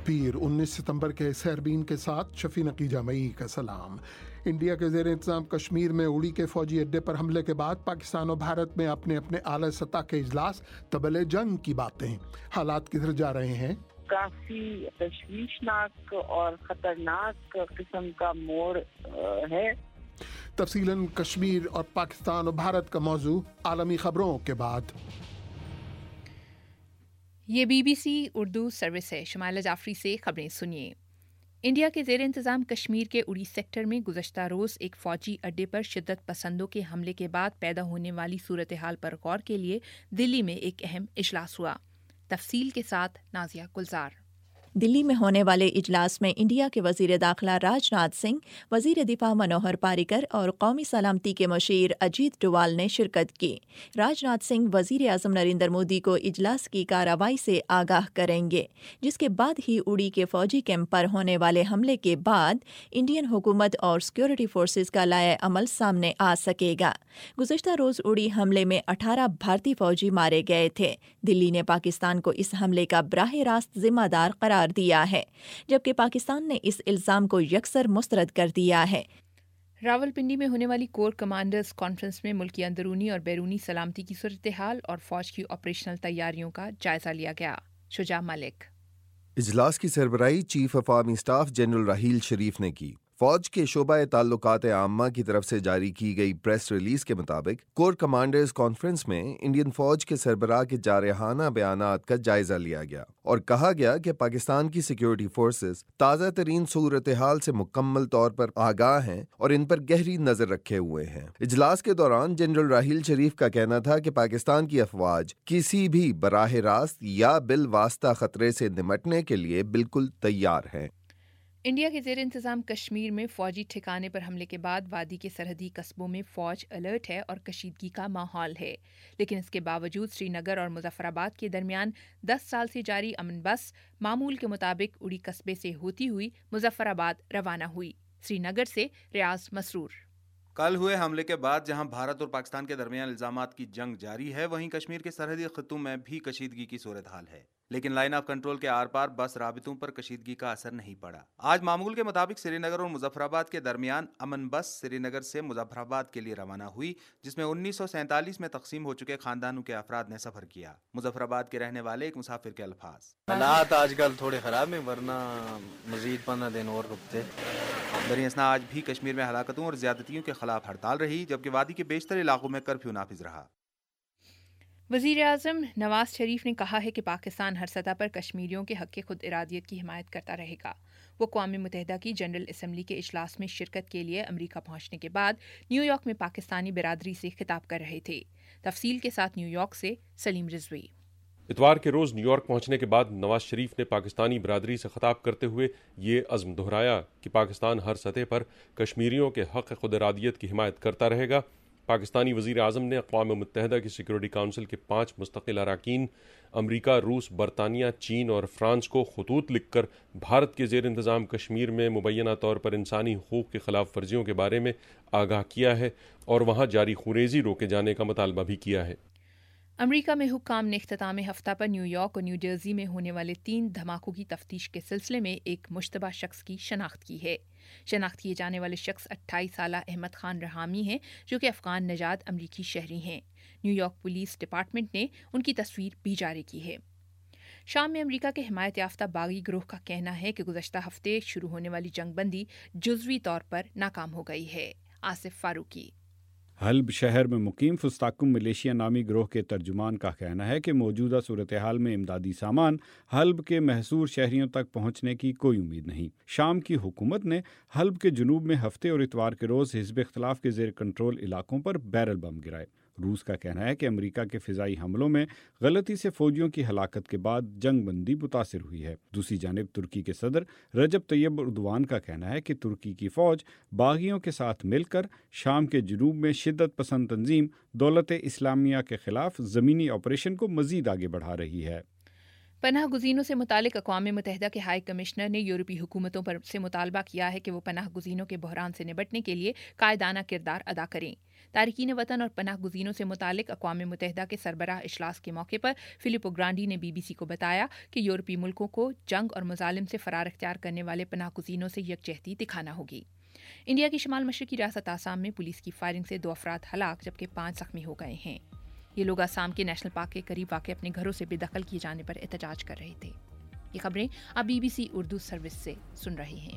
پیر 19 ستمبر کے سیربین کے ساتھ شفیع نقی جامعی کا سلام۔ انڈیا کے زیر انتظام کشمیر میں اڑی کے فوجی اڈے پر حملے کے بعد پاکستان و بھارت میں اپنے اعلیٰ سطح کے اجلاس طبل جنگ کی باتیں، حالات کدھر جا رہے ہیں؟ کافی تشویشناک اور خطرناک قسم کا موڑ ہے۔ تفصیلاً کشمیر اور پاکستان و بھارت کا موضوع عالمی خبروں کے بعد۔ یہ BBC اردو سروس ہے۔ شمائلہ جعفری سے خبریں سنیے۔ انڈیا کے زیر انتظام کشمیر کے اڑی سیکٹر میں گزشتہ روز ایک فوجی اڈے پر شدت پسندوں کے حملے کے بعد پیدا ہونے والی صورتحال پر غور کے لیے دلی میں ایک اہم اجلاس ہوا۔ تفصیل کے ساتھ نازیہ گلزار۔ دلی میں ہونے والے اجلاس میں انڈیا کے وزیر داخلہ راج ناتھ سنگھ، وزیر دفاع منوہر پاریکر اور قومی سلامتی کے مشیر اجیت ڈووال نے شرکت کی۔ راج ناتھ سنگھ وزیر اعظم نریندر مودی کو اجلاس کی کارروائی سے آگاہ کریں گے، جس کے بعد ہی اڑی کے فوجی کیمپ پر ہونے والے حملے کے بعد انڈین حکومت اور سیکورٹی فورسز کا لائحہ عمل سامنے آ سکے گا۔ گزشتہ روز اڑی حملے میں 18 بھارتی فوجی مارے گئے تھے۔ دلی نے پاکستان کو اس حملے کا براہ راست ذمہ دار قرار دیا ہے، جبکہ پاکستان نے اس الزام کو یکسر مسترد کر دیا ہے۔ راولپنڈی میں ہونے والی کور کمانڈرز کانفرنس میں ملکی اندرونی اور بیرونی سلامتی کی صورتحال اور فوج کی آپریشنل تیاریوں کا جائزہ لیا گیا۔ شجاع ملک۔ اجلاس کی سربراہی chief of army staff general Raheel Sharif نے کی۔ فوج کے شعبہ تعلقات عامہ کی طرف سے جاری کی گئی پریس ریلیز کے مطابق کور کمانڈرز کانفرنس میں انڈین فوج کے سربراہ کے جارحانہ بیانات کا جائزہ لیا گیا اور کہا گیا کہ پاکستان کی سیکیورٹی فورسز تازہ ترین صورتحال سے مکمل طور پر آگاہ ہیں اور ان پر گہری نظر رکھے ہوئے ہیں۔ اجلاس کے دوران جنرل راحیل شریف کا کہنا تھا کہ پاکستان کی افواج کسی بھی براہ راست یا بالواسطہ خطرے سے نمٹنے کے لیے بالکل تیار ہیں۔ انڈیا کے زیر انتظام کشمیر میں فوجی ٹھکانے پر حملے کے بعد وادی کے سرحدی قصبوں میں فوج الرٹ ہے اور کشیدگی کا ماحول ہے، لیکن اس کے باوجود سری نگر اور مظفر آباد کے درمیان 10 سال سے جاری امن بس معمول کے مطابق اڑی قصبے سے ہوتی ہوئی مظفر آباد روانہ ہوئی۔ سری نگر سے ریاض مسرور۔ کل ہوئے حملے کے بعد جہاں بھارت اور پاکستان کے درمیان الزامات کی جنگ جاری ہے، وہیں کشمیر کے سرحدی خطوں میں بھی کشیدگی کی صورتحال ہے، لیکن لائن آف کنٹرول کے آر پار بس رابطوں پر کشیدگی کا اثر نہیں پڑا۔ آج معمول کے مطابق سری نگر اور مظفر آباد کے درمیان امن بس سری نگر سے مظفر آباد کے لیے روانہ ہوئی، جس میں 1947 میں تقسیم ہو چکے خاندانوں کے افراد نے سفر کیا۔ مظفر آباد کے رہنے والے ایک مسافر کے الفاظ: حالات آج کل تھوڑے خراب ہیں، ورنہ مزید 15 دن اور رکتے۔ دریں اثنا آج بھی کشمیر میں ہلاکتوں اور زیادتیوں کے خلاف ہڑتال رہی، جبکہ وادی کے بیشتر علاقوں میں کرفیو نافذ رہا۔ وزیر اعظم نواز شریف نے کہا ہے کہ پاکستان ہر سطح پر کشمیریوں کے حق خود ارادیت کی حمایت کرتا رہے گا۔ وہ اقوام متحدہ کی جنرل اسمبلی کے اجلاس میں شرکت کے لیے امریکہ پہنچنے کے بعد نیو یارک میں پاکستانی برادری سے خطاب کر رہے تھے۔ تفصیل کے ساتھ نیو یارک سے سلیم رضوی۔ اتوار کے روز نیو یارک پہنچنے کے بعد نواز شریف نے پاکستانی برادری سے خطاب کرتے ہوئے یہ عزم دہرایا کہ پاکستان ہر سطح پر کشمیریوں کے حق خود ارادیت کی حمایت کرتا رہے گا۔ پاکستانی وزیر اعظم نے اقوام متحدہ کی سیکورٹی کونسل کے 5 مستقل اراکین امریکہ، روس، برطانیہ، چین اور فرانس کو خطوط لکھ کر بھارت کے زیر انتظام کشمیر میں مبینہ طور پر انسانی حقوق کی خلاف ورزیوں کے بارے میں آگاہ کیا ہے اور وہاں جاری خوریزی روکے جانے کا مطالبہ بھی کیا ہے۔ امریکہ میں حکام نے اختتام ہفتہ پر نیو یارک اور نیو جرسی میں ہونے والے 3 دھماکوں کی تفتیش کے سلسلے میں ایک مشتبہ شخص کی شناخت کی ہے۔ شناخت کیے جانے والے شخص 28 سالہ احمد خان رحامی ہیں، جو کہ افغان نژاد امریکی شہری ہیں۔ نیو یارک پولیس ڈپارٹمنٹ نے ان کی تصویر بھی جاری کی ہے۔ شام میں امریکہ کے حمایت یافتہ باغی گروہ کا کہنا ہے کہ گزشتہ ہفتے شروع ہونے والی جنگ بندی جزوی طور پر ناکام ہو گئی ہے۔ آصف فاروقی۔ حلب شہر میں مقیم فستاکم ملیشیا نامی گروہ کے ترجمان کا کہنا ہے کہ موجودہ صورتحال میں امدادی سامان حلب کے محصور شہریوں تک پہنچنے کی کوئی امید نہیں۔ شام کی حکومت نے حلب کے جنوب میں ہفتے اور اتوار کے روز حزب اختلاف کے زیر کنٹرول علاقوں پر بیرل بم گرائے۔ روس کا کہنا ہے کہ امریکہ کے فضائی حملوں میں غلطی سے فوجیوں کی ہلاکت کے بعد جنگ بندی متاثر ہوئی ہے۔ دوسری جانب ترکی کے صدر رجب طیب اردوان کا کہنا ہے کہ ترکی کی فوج باغیوں کے ساتھ مل کر شام کے جنوب میں شدت پسند تنظیم دولت اسلامیہ کے خلاف زمینی آپریشن کو مزید آگے بڑھا رہی ہے۔ پناہ گزینوں سے متعلق اقوام متحدہ کے ہائی کمشنر نے یورپی حکومتوں سے مطالبہ کیا ہے کہ وہ پناہ گزینوں کے بحران سے نمٹنے کے لیے قائدانہ کردار ادا کریں۔ तारकीन वतन और पनाह गुज़ीनों से मुतालिक अक़वाम मुत्तहिदा के सरबराह इजलास के मौके पर फिलिपो ग्रांडी ने BBC को बताया कि यूरोपीय मुल्कों को जंग और मुजालिम से फरार इख्तियार करने वाले पनाह गुज़ीनों से यकजहती दिखाना होगी। इंडिया की शुमाल मशरकी रियासत आसाम में पुलिस की फायरिंग से 2 अफराद हलाक जबकि 5 जख्मी हो गए हैं। ये लोग आसाम के नेशनल पार्क के करीब वाक़ अपने घरों से बेदखल किए जाने पर एहतजाज कर रहे थे। ये खबरें आप BBC उर्दू सर्विस से सुन रहे हैं।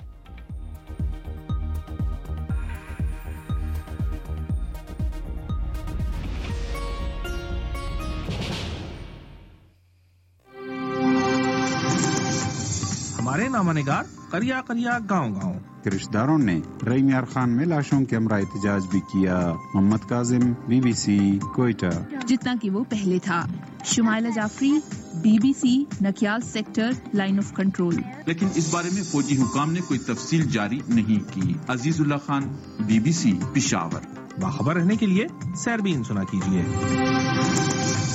हमारे नामानिगार करिया करिया गांव-गांव के रिश्तेदारों ने रईम यार खान में लाशों के हमरा एहतजाज भी किया। मोहम्मद काजिम, BBC, कोयटा। जितना कि वो पहले था। Shumaila Jafri, BBC, Nakyal sector, line of control. लेकिन इस बारे में फौजी हुकाम ने कोई तफसील जारी नहीं की। अजीजुल्लाह खान, BBC, पिशावर। बाखबर रहने के लिए सैरबीन सुना कीजिए।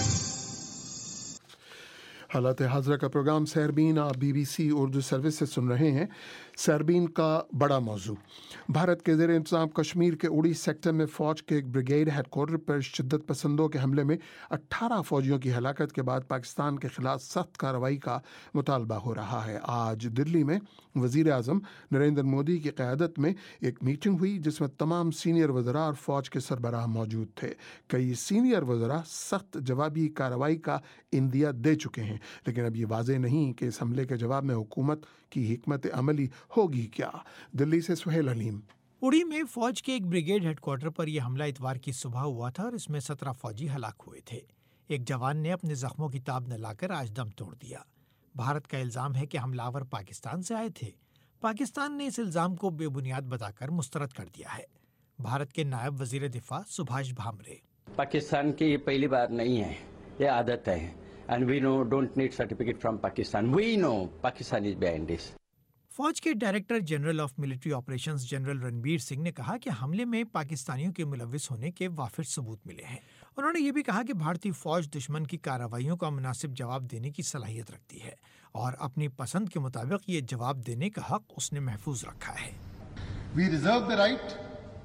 हालात हाज़िरा का प्रोग्राम सैरबीन आप BBC उर्दू सर्विस से सुन रहे हैं। सैरबीन का बड़ा मौजू, भारत के ज़ेर इंतज़ाम कश्मीर के उड़ी सेक्टर में फ़ौज के एक ब्रिगेड हेडक्वार्टर पर शिद्दत पसंदों के हमले में 18 फ़ौजियों की हलाकत के बाद पाकिस्तान के खिलाफ सख्त कार्रवाई का मुतालबा हो रहा है। आज दिल्ली में वज़ीर आज़म नरेंद्र मोदी की क़यादत में एक मीटिंग हुई जिसमें तमाम सीनियर वज़रा और फ़ौज के सरबराह मौजूद थे। कई सीनियर वज़रा सख्त जवाबी कार्रवाई का इंदिया दे चुके हैं, लेकिन अब ये वाज़ेह नहीं कि इस हमले के जवाब में हुकूमत की हिकमत अमली होगी क्या। दिल्ली से सुहेल अलीम। उड़ी में फौज के एक ब्रिगेड हेडक्वार्टर पर यह हमला इतवार की सुबह हुआ था और इसमें 17 फौजी हलाक हुए थे। एक जवान ने अपने जख्मों की ताब न लाकर आज दम तोड़ दिया। भारत का इल्जाम है कि हमलावर पाकिस्तान से आए थे। पाकिस्तान ने इस इल्जाम को बेबुनियाद बताकर मुस्तरद कर दिया है। भारत के नायब वजीर दिफा सुभाष भामरे, पाकिस्तान की ये पहली बार नहीं है, ये आदत है। And we know don't need certificate from Pakistan. We know Pakistan is behind this. फौज के director general of military operations general Ranbir Singh ने कहा कि हमले में पाकिस्तानियों के मुलविस होने के वाफिर सबूत मिले हैं। उन्होंने ये भी कहा कि भारतीय फौज दुश्मन की कार्रवाइयों का मुनासिब जवाब देने की सलाहियत रखती है और अपनी पसंद के मुताबिक ये जवाब देने का हक उसने महफूज रखा है। We reserve the right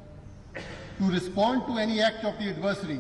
to respond to any act of the adversary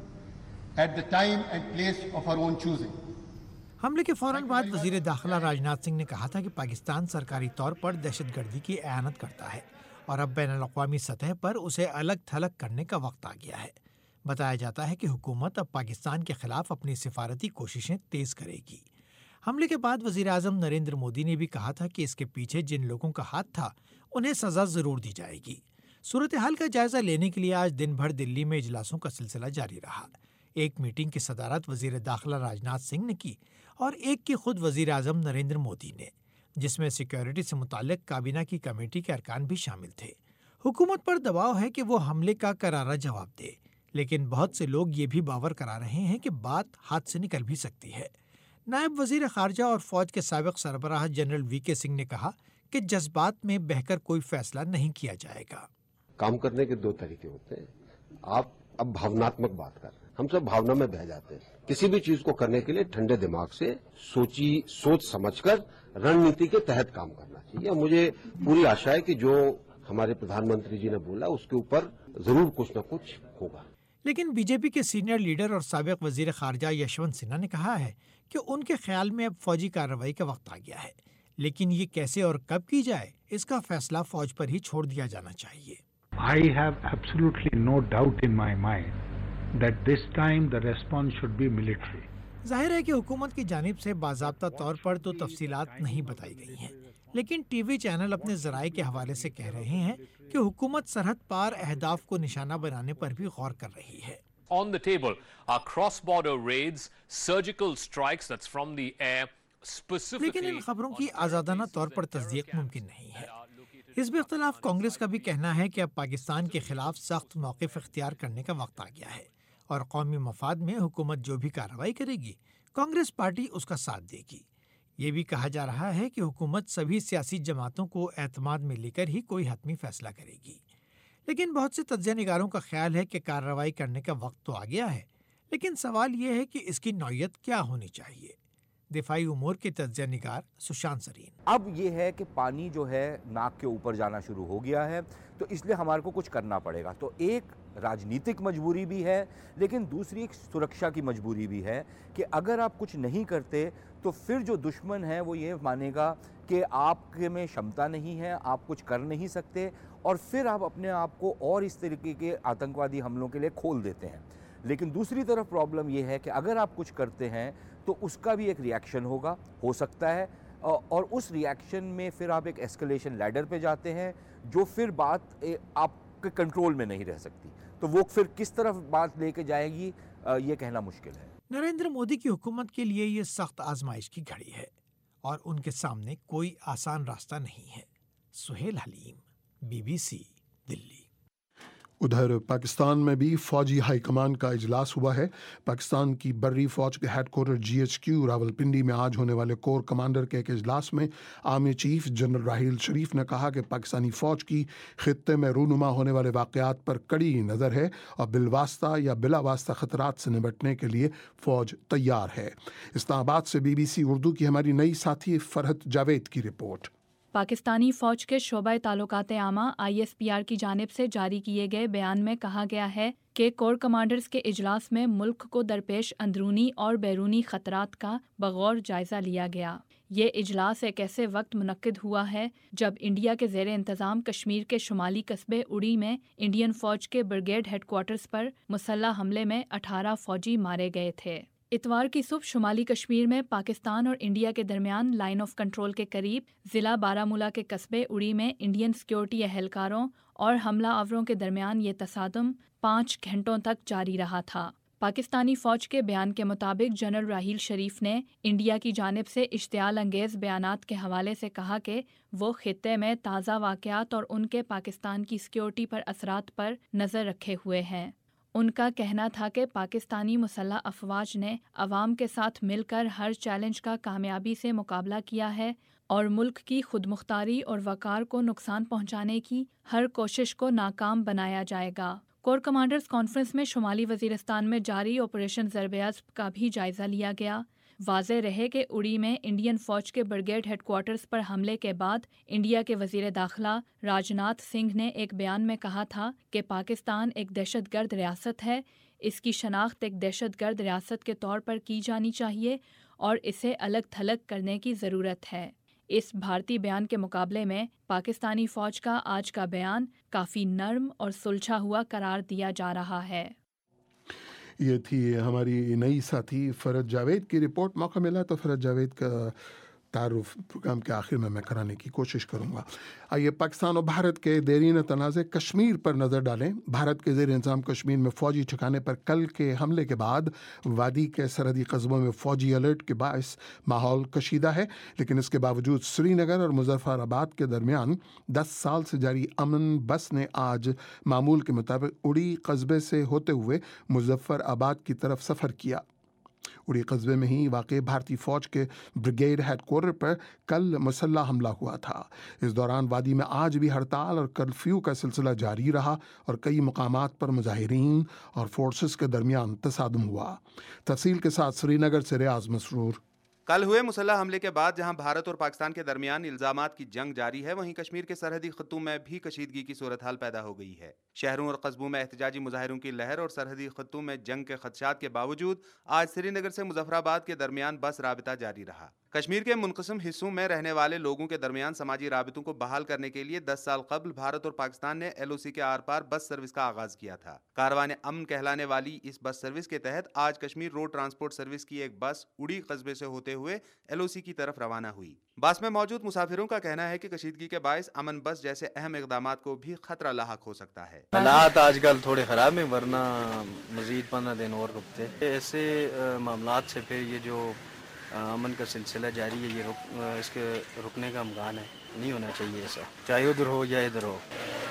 at the time and place of our own choosing. हमले के फौरन बाद वजीर दाखिला राजनाथ सिंह ने कहा था कि पाकिस्तान सरकारी तौर पर दहशतगर्दी की एआनत करता है और अब बैनुल-अक़वामी सतह पर उसे अलग थलग करने का वक्त आ गया है। बताया जाता है कि हुकूमत अब पाकिस्तान के खिलाफ अपनी सिफारती कोशिशें तेज करेगी। हमले के बाद वजीर आज़म नरेंद्र मोदी ने भी कहा था कि इसके पीछे जिन लोगों का हाथ था उन्हें सजा जरूर दी जाएगी। सूरत हाल का जायजा लेने के लिए आज दिन भर दिल्ली में इजलासों का सिलसिला जारी रहा। एक मीटिंग की सदारत वजीर दाखिला राजनाथ सिंह ने की और एक की खुद वजीर आज़म नरेंद्र मोदी ने, जिसमें सिक्योरिटी से मुताल्लिक काबीना की कमेटी के अरकान भी शामिल थे। हुकूमत पर दबाव है कि वो हमले का करारा जवाब दे, लेकिन बहुत से लोग ये भी बावर करा रहे हैं कि बात हाथ से निकल भी सकती है। नायब वजीर खारजा और फौज के साबिक सरबराह जनरल VK सिंह ने कहा कि जज्बात में बहकर कोई फैसला नहीं किया जाएगा। काम करने के 2 तरीके होते हैं। आप अब भावनात्मक बात कर रहे हैं, हम सब भावना में बह जाते हैं। किसी भी चीज को करने के लिए ठंडे दिमाग से सोच समझकर रणनीति के तहत काम करना चाहिए। मुझे पूरी आशा है कि जो हमारे प्रधानमंत्री जी ने बोला उसके ऊपर जरूर कुछ न कुछ होगा। लेकिन बीजेपी के सीनियर लीडर और साबिक वजीर खारजा यशवंत सिन्हा ने कहा है कि उनके ख्याल में अब फौजी कार्रवाई का वक्त आ गया है, लेकिन ये कैसे और कब की जाए इसका फैसला फौज पर ही छोड़ दिया जाना चाहिए। I have absolutely no doubt in my mind that this time the response should be military. जाहिर है कि हुकूमत की जानिब से बाज़ाब्ता तौर पर तो तफसीलात नहीं बताई गई हैं, लेकिन टीवी चैनल अपने ज़राए के हवाले से कह रहे हैं कि हुकूमत सरहद पार अहदाफ को निशाना बनाने पर भी गौर कर रही है। On the table are cross-border raids, surgical strikes that's from the air, specifically. लेकिन इन खबरों की आज़ादाना तौर पर तस्दीक मुमकिन नहीं है। हिज़्ब इख्तिलाफ कांग्रेस का भी कहना है कि अब पाकिस्तान के खिलाफ सख्त मौक़िफ़ इख्तियार करने का वक्त आ गया है और कौमी मफाद में हुकूमत जो भी कार्रवाई करेगी कांग्रेस पार्टी उसका साथ देगी। ये भी कहा जा रहा है कि हुकूमत सभी सियासी जमातों को एतमाद में लेकर ही कोई हतमी फैसला करेगी। लेकिन बहुत से तज्ज़िया निगारों का ख्याल है कि कार्रवाई करने का वक्त तो आ गया है, लेकिन सवाल ये है कि इसकी नौयत क्या होनी चाहिए। दिफाई उमूर के तज्ज़िया निगार सुशांत सरीन, अब ये है कि पानी जो है नाक के ऊपर जाना शुरू हो गया है, तो इसलिए हमारे को कुछ करना पड़ेगा। तो एक راجنیتک مجبوری بھی ہے، لیکن دوسری ایک سرکشا کی مجبوری بھی ہے کہ اگر آپ کچھ نہیں کرتے تو پھر جو دشمن ہے وہ یہ مانے گا کہ آپ کے میں شمتا نہیں ہے، آپ کچھ کر نہیں سکتے، اور پھر آپ اپنے آپ کو اور اس طریقے کے آتنکوادی حملوں کے لیے کھول دیتے ہیں۔ لیکن دوسری طرف پرابلم یہ ہے کہ اگر آپ کچھ کرتے ہیں تو اس کا بھی ایک ریاکشن ہوگا، ہو سکتا ہے، اور اس ریاکشن میں پھر آپ ایک ایسکلیشن لیڈر پہ جاتے ہیں جو پھر بات آپ کے کنٹرول میں نہیں رہ سکتی، تو وہ پھر کس طرف بات لے کے جائے گی یہ کہنا مشکل ہے۔ نریندر مودی کی حکومت کے لیے یہ سخت آزمائش کی گھڑی ہے اور ان کے سامنے کوئی آسان راستہ نہیں ہے۔ سہیل حلیم، BBC دلی۔ ادھر پاکستان میں بھی فوجی ہائی کمان کا اجلاس ہوا ہے۔ پاکستان کی بری فوج کے ہیڈ کوارٹر GHQ راولپنڈی میں آج ہونے والے کور کمانڈر کے ایک اجلاس میں army chief general Raheel Sharif نے کہا کہ پاکستانی فوج کی خطے میں رونما ہونے والے واقعات پر کڑی نظر ہے اور بالواسطہ یا بلا واسطہ خطرات سے نمٹنے کے لیے فوج تیار ہے۔ اسلام آباد سے BBC اردو کی ہماری نئی ساتھی فرحت جاوید کی رپورٹ۔ پاکستانی فوج کے شعبہ تعلقات عامہ ISPR کی جانب سے جاری کیے گئے بیان میں کہا گیا ہے کہ کور کمانڈرز کے اجلاس میں ملک کو درپیش اندرونی اور بیرونی خطرات کا بغور جائزہ لیا گیا۔ یہ اجلاس ایک ایسے وقت منعقد ہوا ہے جب انڈیا کے زیر انتظام کشمیر کے شمالی قصبے اڑی میں انڈین فوج کے بریگیڈ ہیڈ کوارٹرز پر مسلح حملے میں 18 فوجی مارے گئے تھے۔ اتوار کی صبح شمالی کشمیر میں پاکستان اور انڈیا کے درمیان لائن آف کنٹرول کے قریب ضلع بارامولہ کے قصبے اڑی میں انڈین سیکیورٹی اہلکاروں اور حملہ آوروں کے درمیان یہ تصادم 5 گھنٹوں تک جاری رہا تھا۔ پاکستانی فوج کے بیان کے مطابق جنرل راحیل شریف نے انڈیا کی جانب سے اشتعال انگیز بیانات کے حوالے سے کہا کہ وہ خطے میں تازہ واقعات اور ان کے پاکستان کی سیکیورٹی پر اثرات پر نظر رکھے ہوئے ہیں۔ ان کا کہنا تھا کہ پاکستانی مسلح افواج نے عوام کے ساتھ مل کر ہر چیلنج کا کامیابی سے مقابلہ کیا ہے اور ملک کی خود مختاری اور وقار کو نقصان پہنچانے کی ہر کوشش کو ناکام بنایا جائے گا۔ کور کمانڈرز کانفرنس میں شمالی وزیرستان میں جاری آپریشن ضرب عصب کا بھی جائزہ لیا گیا۔ واضح رہے کہ اڑی میں انڈین فوج کے بریگیڈ ہیڈ کوارٹرز پر حملے کے بعد انڈیا کے وزیر داخلہ راجناتھ سنگھ نے ایک بیان میں کہا تھا کہ پاکستان ایک دہشت گرد ریاست ہے، اس کی شناخت ایک دہشت گرد ریاست کے طور پر کی جانی چاہیے اور اسے الگ تھلگ کرنے کی ضرورت ہے۔ اس بھارتی بیان کے مقابلے میں پاکستانی فوج کا آج کا بیان کافی نرم اور سلجھا ہوا قرار دیا جا رہا ہے۔ یہ تھی ہماری نئی ساتھی فرحت جاوید کی رپورٹ۔ موقع ملا تو فرحت جاوید کا تعارف پروگرام کے آخر میں کرانے کی کوشش کروں گا۔ آئیے پاکستان اور بھارت کے دیرینہ تنازع کشمیر پر نظر ڈالیں۔ بھارت کے زیر انتظام کشمیر میں فوجی ٹھکانے پر کل کے حملے کے بعد وادی کے سرحدی قصبوں میں فوجی الرٹ کے باعث ماحول کشیدہ ہے، لیکن اس کے باوجود سری نگر اور مظفر آباد کے درمیان 10 سال سے جاری امن بس نے آج معمول کے مطابق اڑی قصبے سے ہوتے ہوئے مظفر آباد کی طرف سفر کیا۔ اڑی قصبے میں ہی واقع بھارتی فوج کے بریگیڈ ہیڈ کوارٹر پر کل مسلح حملہ ہوا تھا۔ اس دوران وادی میں آج بھی ہڑتال اور کرفیو کا سلسلہ جاری رہا اور کئی مقامات پر مظاہرین اور فورسز کے درمیان تصادم ہوا۔ تفصیل کے ساتھ سری نگر سے ریاض مسرور۔ کل ہوئے مسلح حملے کے بعد جہاں بھارت اور پاکستان کے درمیان الزامات کی جنگ جاری ہے، وہیں کشمیر کے سرحدی خطوں میں بھی کشیدگی کی صورتحال پیدا ہو گئی ہے۔ شہروں اور قصبوں میں احتجاجی مظاہروں کی لہر اور سرحدی خطوں میں جنگ کے خدشات کے باوجود آج سری نگر سے مظفر آباد کے درمیان بس رابطہ جاری رہا۔ کشمیر کے منقسم حصوں میں رہنے والے لوگوں کے درمیان سماجی رابطوں کو بحال کرنے کے لیے 10 سال قبل بھارت اور پاکستان نے LOC کے آر پار بس سروس کا آغاز کیا تھا۔ کاروان امن کہلانے والی اس بس سروس کے تحت آج کشمیر روڈ ٹرانسپورٹ سروس کی ایک بس اڑی قصبے سے ہوتے ہوئے LOC کی طرف روانہ ہوئی۔ بس میں موجود مسافروں کا کہنا ہے کہ کشیدگی کے باعث امن بس جیسے اہم اقدامات کو بھی خطرہ لاحق ہو سکتا ہے۔ حالات آج کل تھوڑے خراب ہیں، ورنہ مزید 15 دن اور رکتے۔ ایسے معاملات سے پھر یہ جو امن کا سلسلہ جاری ہے، یہ اس کے رکنے کا امکان ہے، نہیں ہونا چاہیے ایسا، چاہے ادھر ہو یا ادھر ہو۔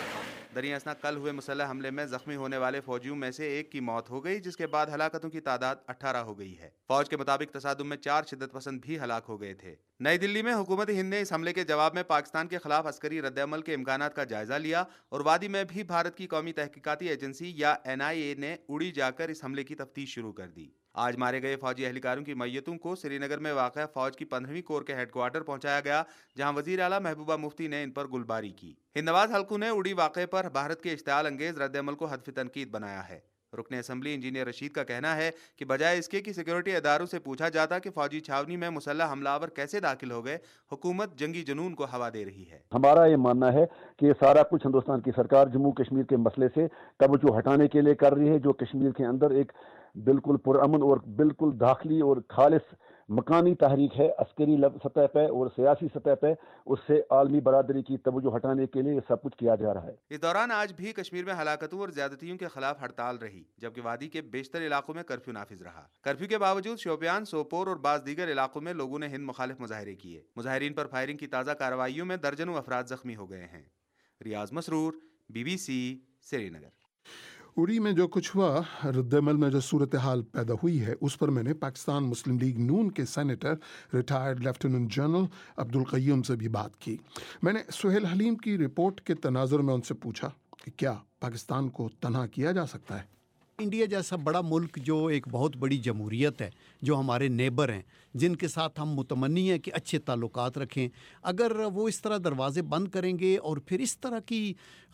دریں اثنا کل ہوئے مسلح حملے میں زخمی ہونے والے فوجیوں میں سے ایک کی موت ہو گئی، جس کے بعد ہلاکتوں کی تعداد 18 ہو گئی ہے۔ فوج کے مطابق تصادم میں 4 شدت پسند بھی ہلاک ہو گئے تھے۔ نئی دلی میں حکومت ہند نے اس حملے کے جواب میں پاکستان کے خلاف عسکری رد عمل کے امکانات کا جائزہ لیا اور وادی میں بھی بھارت کی قومی تحقیقاتی ایجنسی یا NIA نے اڑی جا کر اس حملے کی تفتیش شروع کر دی۔ آج مارے گئے فوجی اہلکاروں کی میتوں کو سری نگر میں واقع فوج کی 15ویں کور کے ہیڈ کوارٹر پہنچایا گیا، جہاں وزیر اعلیٰ محبوبہ مفتی نے ان پر گلباری کی۔ ہند نواز حلقوں نے اڑی واقعے پر بھارت کے اشتعال انگیز رد عمل کو ہدف تنقید بنایا ہے۔ رکن اسمبلی انجینئر رشید کا کہنا ہے کہ بجائے اس کے کہ سیکورٹی اداروں سے پوچھا جاتا کہ فوجی چھاونی میں مسلح حملہ آور کیسے داخل ہو گئے، حکومت جنگی جنون کو ہوا دے رہی ہے۔ ہمارا یہ ماننا ہے کہ یہ سارا کچھ ہندوستان کی سرکار جموں کشمیر کے مسئلے سے توجہ ہٹانے کے لیے کر رہی ہے، جو کشمیر کے اندر ایک بالکل پرامن اور بالکل داخلی اور خالص مکانی تحریک ہے، عسکری سطح پہ اور سیاسی سطح پہ اس سے عالمی برادری کی توجہ ہٹانے کے لیے یہ سب کچھ کیا جا رہا ہے۔ اس دوران آج بھی کشمیر میں ہلاکتوں اور زیادتیوں کے خلاف ہڑتال رہی، جبکہ وادی کے بیشتر علاقوں میں کرفیو نافذ رہا۔ کرفیو کے باوجود شوپیان، سوپور اور بعض دیگر علاقوں میں لوگوں نے ہند مخالف مظاہرے کیے۔ مظاہرین پر فائرنگ کی تازہ کارروائیوں میں درجنوں افراد زخمی ہو گئے ہیں۔ ریاض مسرور، BBC، سری نگر۔ اڑی میں جو کچھ ہوا، رد عمل میں جو صورتحال پیدا ہوئی ہے، اس پر میں نے پاکستان مسلم لیگ نون کے senator retired lieutenant general Abdul Qayyum سے بھی بات کی۔ میں نے سہیل حلیم کی رپورٹ کے تناظر میں ان سے پوچھا کہ کیا پاکستان کو تنہا کیا جا سکتا ہے؟ انڈیا جیسا بڑا ملک جو ایک بہت بڑی جمہوریت ہے، جو ہمارے نیبر ہیں، جن کے ساتھ ہم متمنی ہیں کہ اچھے تعلقات رکھیں، اگر وہ اس طرح دروازے بند کریں گے اور پھر اس طرح کی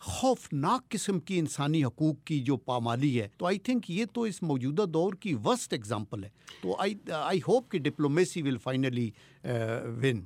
خوفناک قسم کی انسانی حقوق کی جو پامالی ہے، تو آئی تھنک یہ تو اس موجودہ دور کی ورسٹ ایگزامپل ہے۔ تو آئی ہوپ کہ ڈپلومیسی ول فائنلی ون۔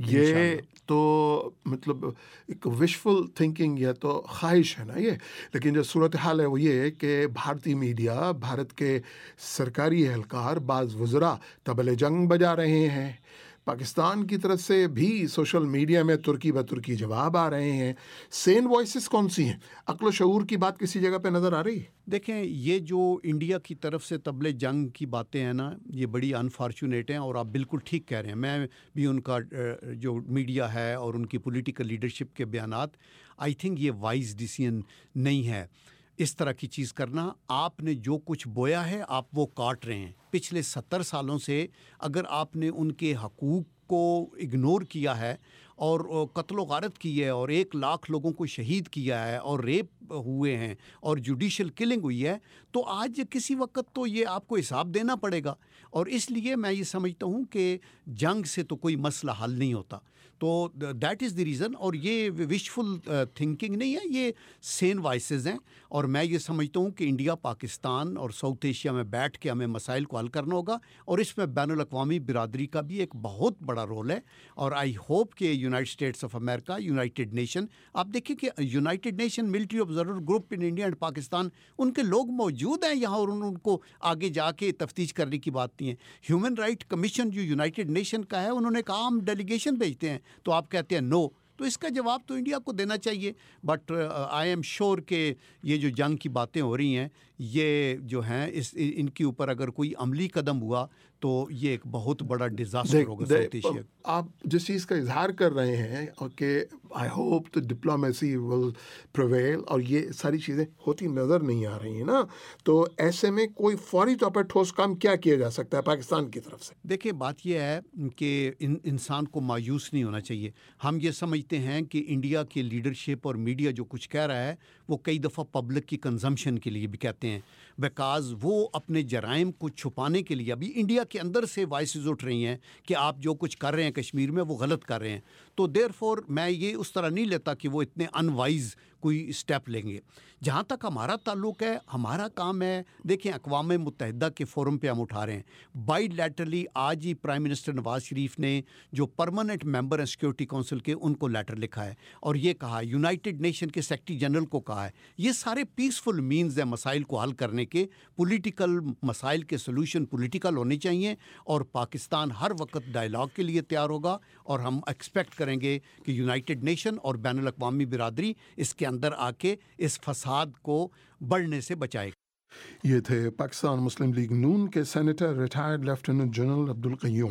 یہ تو مطلب ایک وشفل تھنکنگ یا تو خواہش ہے نا یہ، لیکن جو صورتحال ہے وہ یہ ہے کہ بھارتی میڈیا، بھارت کے سرکاری اہلکار، بعض وزراء طبل جنگ بجا رہے ہیں۔ پاکستان کی طرف سے بھی سوشل میڈیا میں ترکی بترکی جواب آ رہے ہیں۔ سین وائسز کون سی ہیں؟ عقل و شعور کی بات کسی جگہ پہ نظر آ رہی ہے؟ دیکھیں، یہ جو انڈیا کی طرف سے طبل جنگ کی باتیں ہیں نا، یہ بڑی انفارچونیٹ ہیں، اور آپ بالکل ٹھیک کہہ رہے ہیں۔ میں بھی ان کا جو میڈیا ہے اور ان کی پولیٹیکل لیڈرشپ کے بیانات، آئی تھنک یہ وائز ڈیسیژن نہیں ہے اس طرح کی چیز کرنا۔ آپ نے جو کچھ بویا ہے آپ وہ کاٹ رہے ہیں۔ پچھلے 70 سالوں سے اگر آپ نے ان کے حقوق کو اگنور کیا ہے اور قتل و غارت کی ہے اور 1 لاکھ لوگوں کو شہید کیا ہے اور ریپ ہوئے ہیں اور جوڈیشل کلنگ ہوئی ہے، تو آج کسی وقت تو یہ آپ کو حساب دینا پڑے گا۔ اور اس لیے میں یہ سمجھتا ہوں کہ جنگ سے تو کوئی مسئلہ حل نہیں ہوتا۔ تو دیٹ از دی ریزن، اور یہ وشفل تھنکنگ نہیں ہے، یہ سین وائسز ہیں۔ اور میں یہ سمجھتا ہوں کہ انڈیا، پاکستان اور ساؤتھ ایشیا میں بیٹھ کے ہمیں مسائل کو حل کرنا ہوگا، اور اس میں بین الاقوامی برادری کا بھی ایک بہت بڑا رول ہے۔ اور آئی ہوپ کہ United States of America, United Nation, آپ دیکھیں کہ United Nation military observer group in India and Pakistan, ان کے لوگ موجود ہیں یہاں، اور ان کو آگے جا کے تفتیش کرنے کی بات نہیں ہے۔ ہیومن رائٹ کمیشن جو یونائٹڈ نیشن کا ہے، انہوں نے کہا ہم ڈیلیگیشن بھیجتے ہیں، تو آپ کہتے ہیں نو، تو اس کا جواب تو انڈیا کو دینا چاہیے۔ بٹ آئی ایم شیور کہ یہ جو جنگ کی باتیں ہو رہی ہیں، یہ جو ہیں ان کے اوپر اگر کوئی عملی قدم ہوا تو یہ ایک بہت بڑا ڈیزاسٹر ہوگا ساؤتھ ایشیا۔ آپ جس چیز کا اظہار کر رہے ہیں کہ آئی ہوپ تو ڈپلومیسی ول پریویل، اور یہ ساری چیزیں ہوتی نظر نہیں آ رہی ہیں نا، تو ایسے میں کوئی فوری طور پر ٹھوس کام کیا کیا جا سکتا ہے پاکستان کی طرف سے؟ دیکھیں، بات یہ ہے کہ انسان کو مایوس نہیں ہونا چاہیے۔ ہم یہ سمجھتے ہیں کہ انڈیا کی لیڈرشپ اور میڈیا جو کچھ کہہ رہا ہے، وہ کئی دفعہ پبلک کی کنزمپشن کے لیے بھی کہتے ہیں، بیکاز وہ اپنے جرائم کو چھپانے کے لیے ابھی انڈیا کے اندر سے وائسز اٹھ رہی ہیں کہ آپ جو کچھ کر رہے ہیں کشمیر میں وہ غلط کر رہے ہیں۔ تو دیر فور میں یہ اس طرح نہیں لیتا کہ وہ اتنے ان وائز کوئی اسٹیپ لیں گے۔ جہاں تک ہمارا تعلق ہے، ہمارا کام ہے، دیکھیں اقوام متحدہ کے فورم پہ ہم اٹھا رہے ہیں بائی لیٹرلی۔ آج ہی پرائم منسٹر نواز شریف نے جو پرماننٹ ممبر ہیں سیکورٹی کونسل کے، ان کو لیٹر لکھا ہے اور یہ کہا، یونائٹڈ نیشن کے سیکرٹری جنرل کو کہا ہے، یہ سارے پیسفل مینز ہیں مسائل کو حل کرنے کے، پولیٹیکل مسائل کے سلوشن پولیٹیکل ہونے چاہیے، اور پاکستان ہر وقت ڈائلاگ کے لیے تیار ہوگا، اور ہم ایکسپیکٹ کریں گے کہ یونائٹڈ نیشن اور بین الاقوامی برادری اس کے اندر آ کے اس فساد کو بڑھنے سے بچائے گا۔ یہ تھے پاکستان مسلم لیگ نون کے senator retired lieutenant general Abdul Qayyum.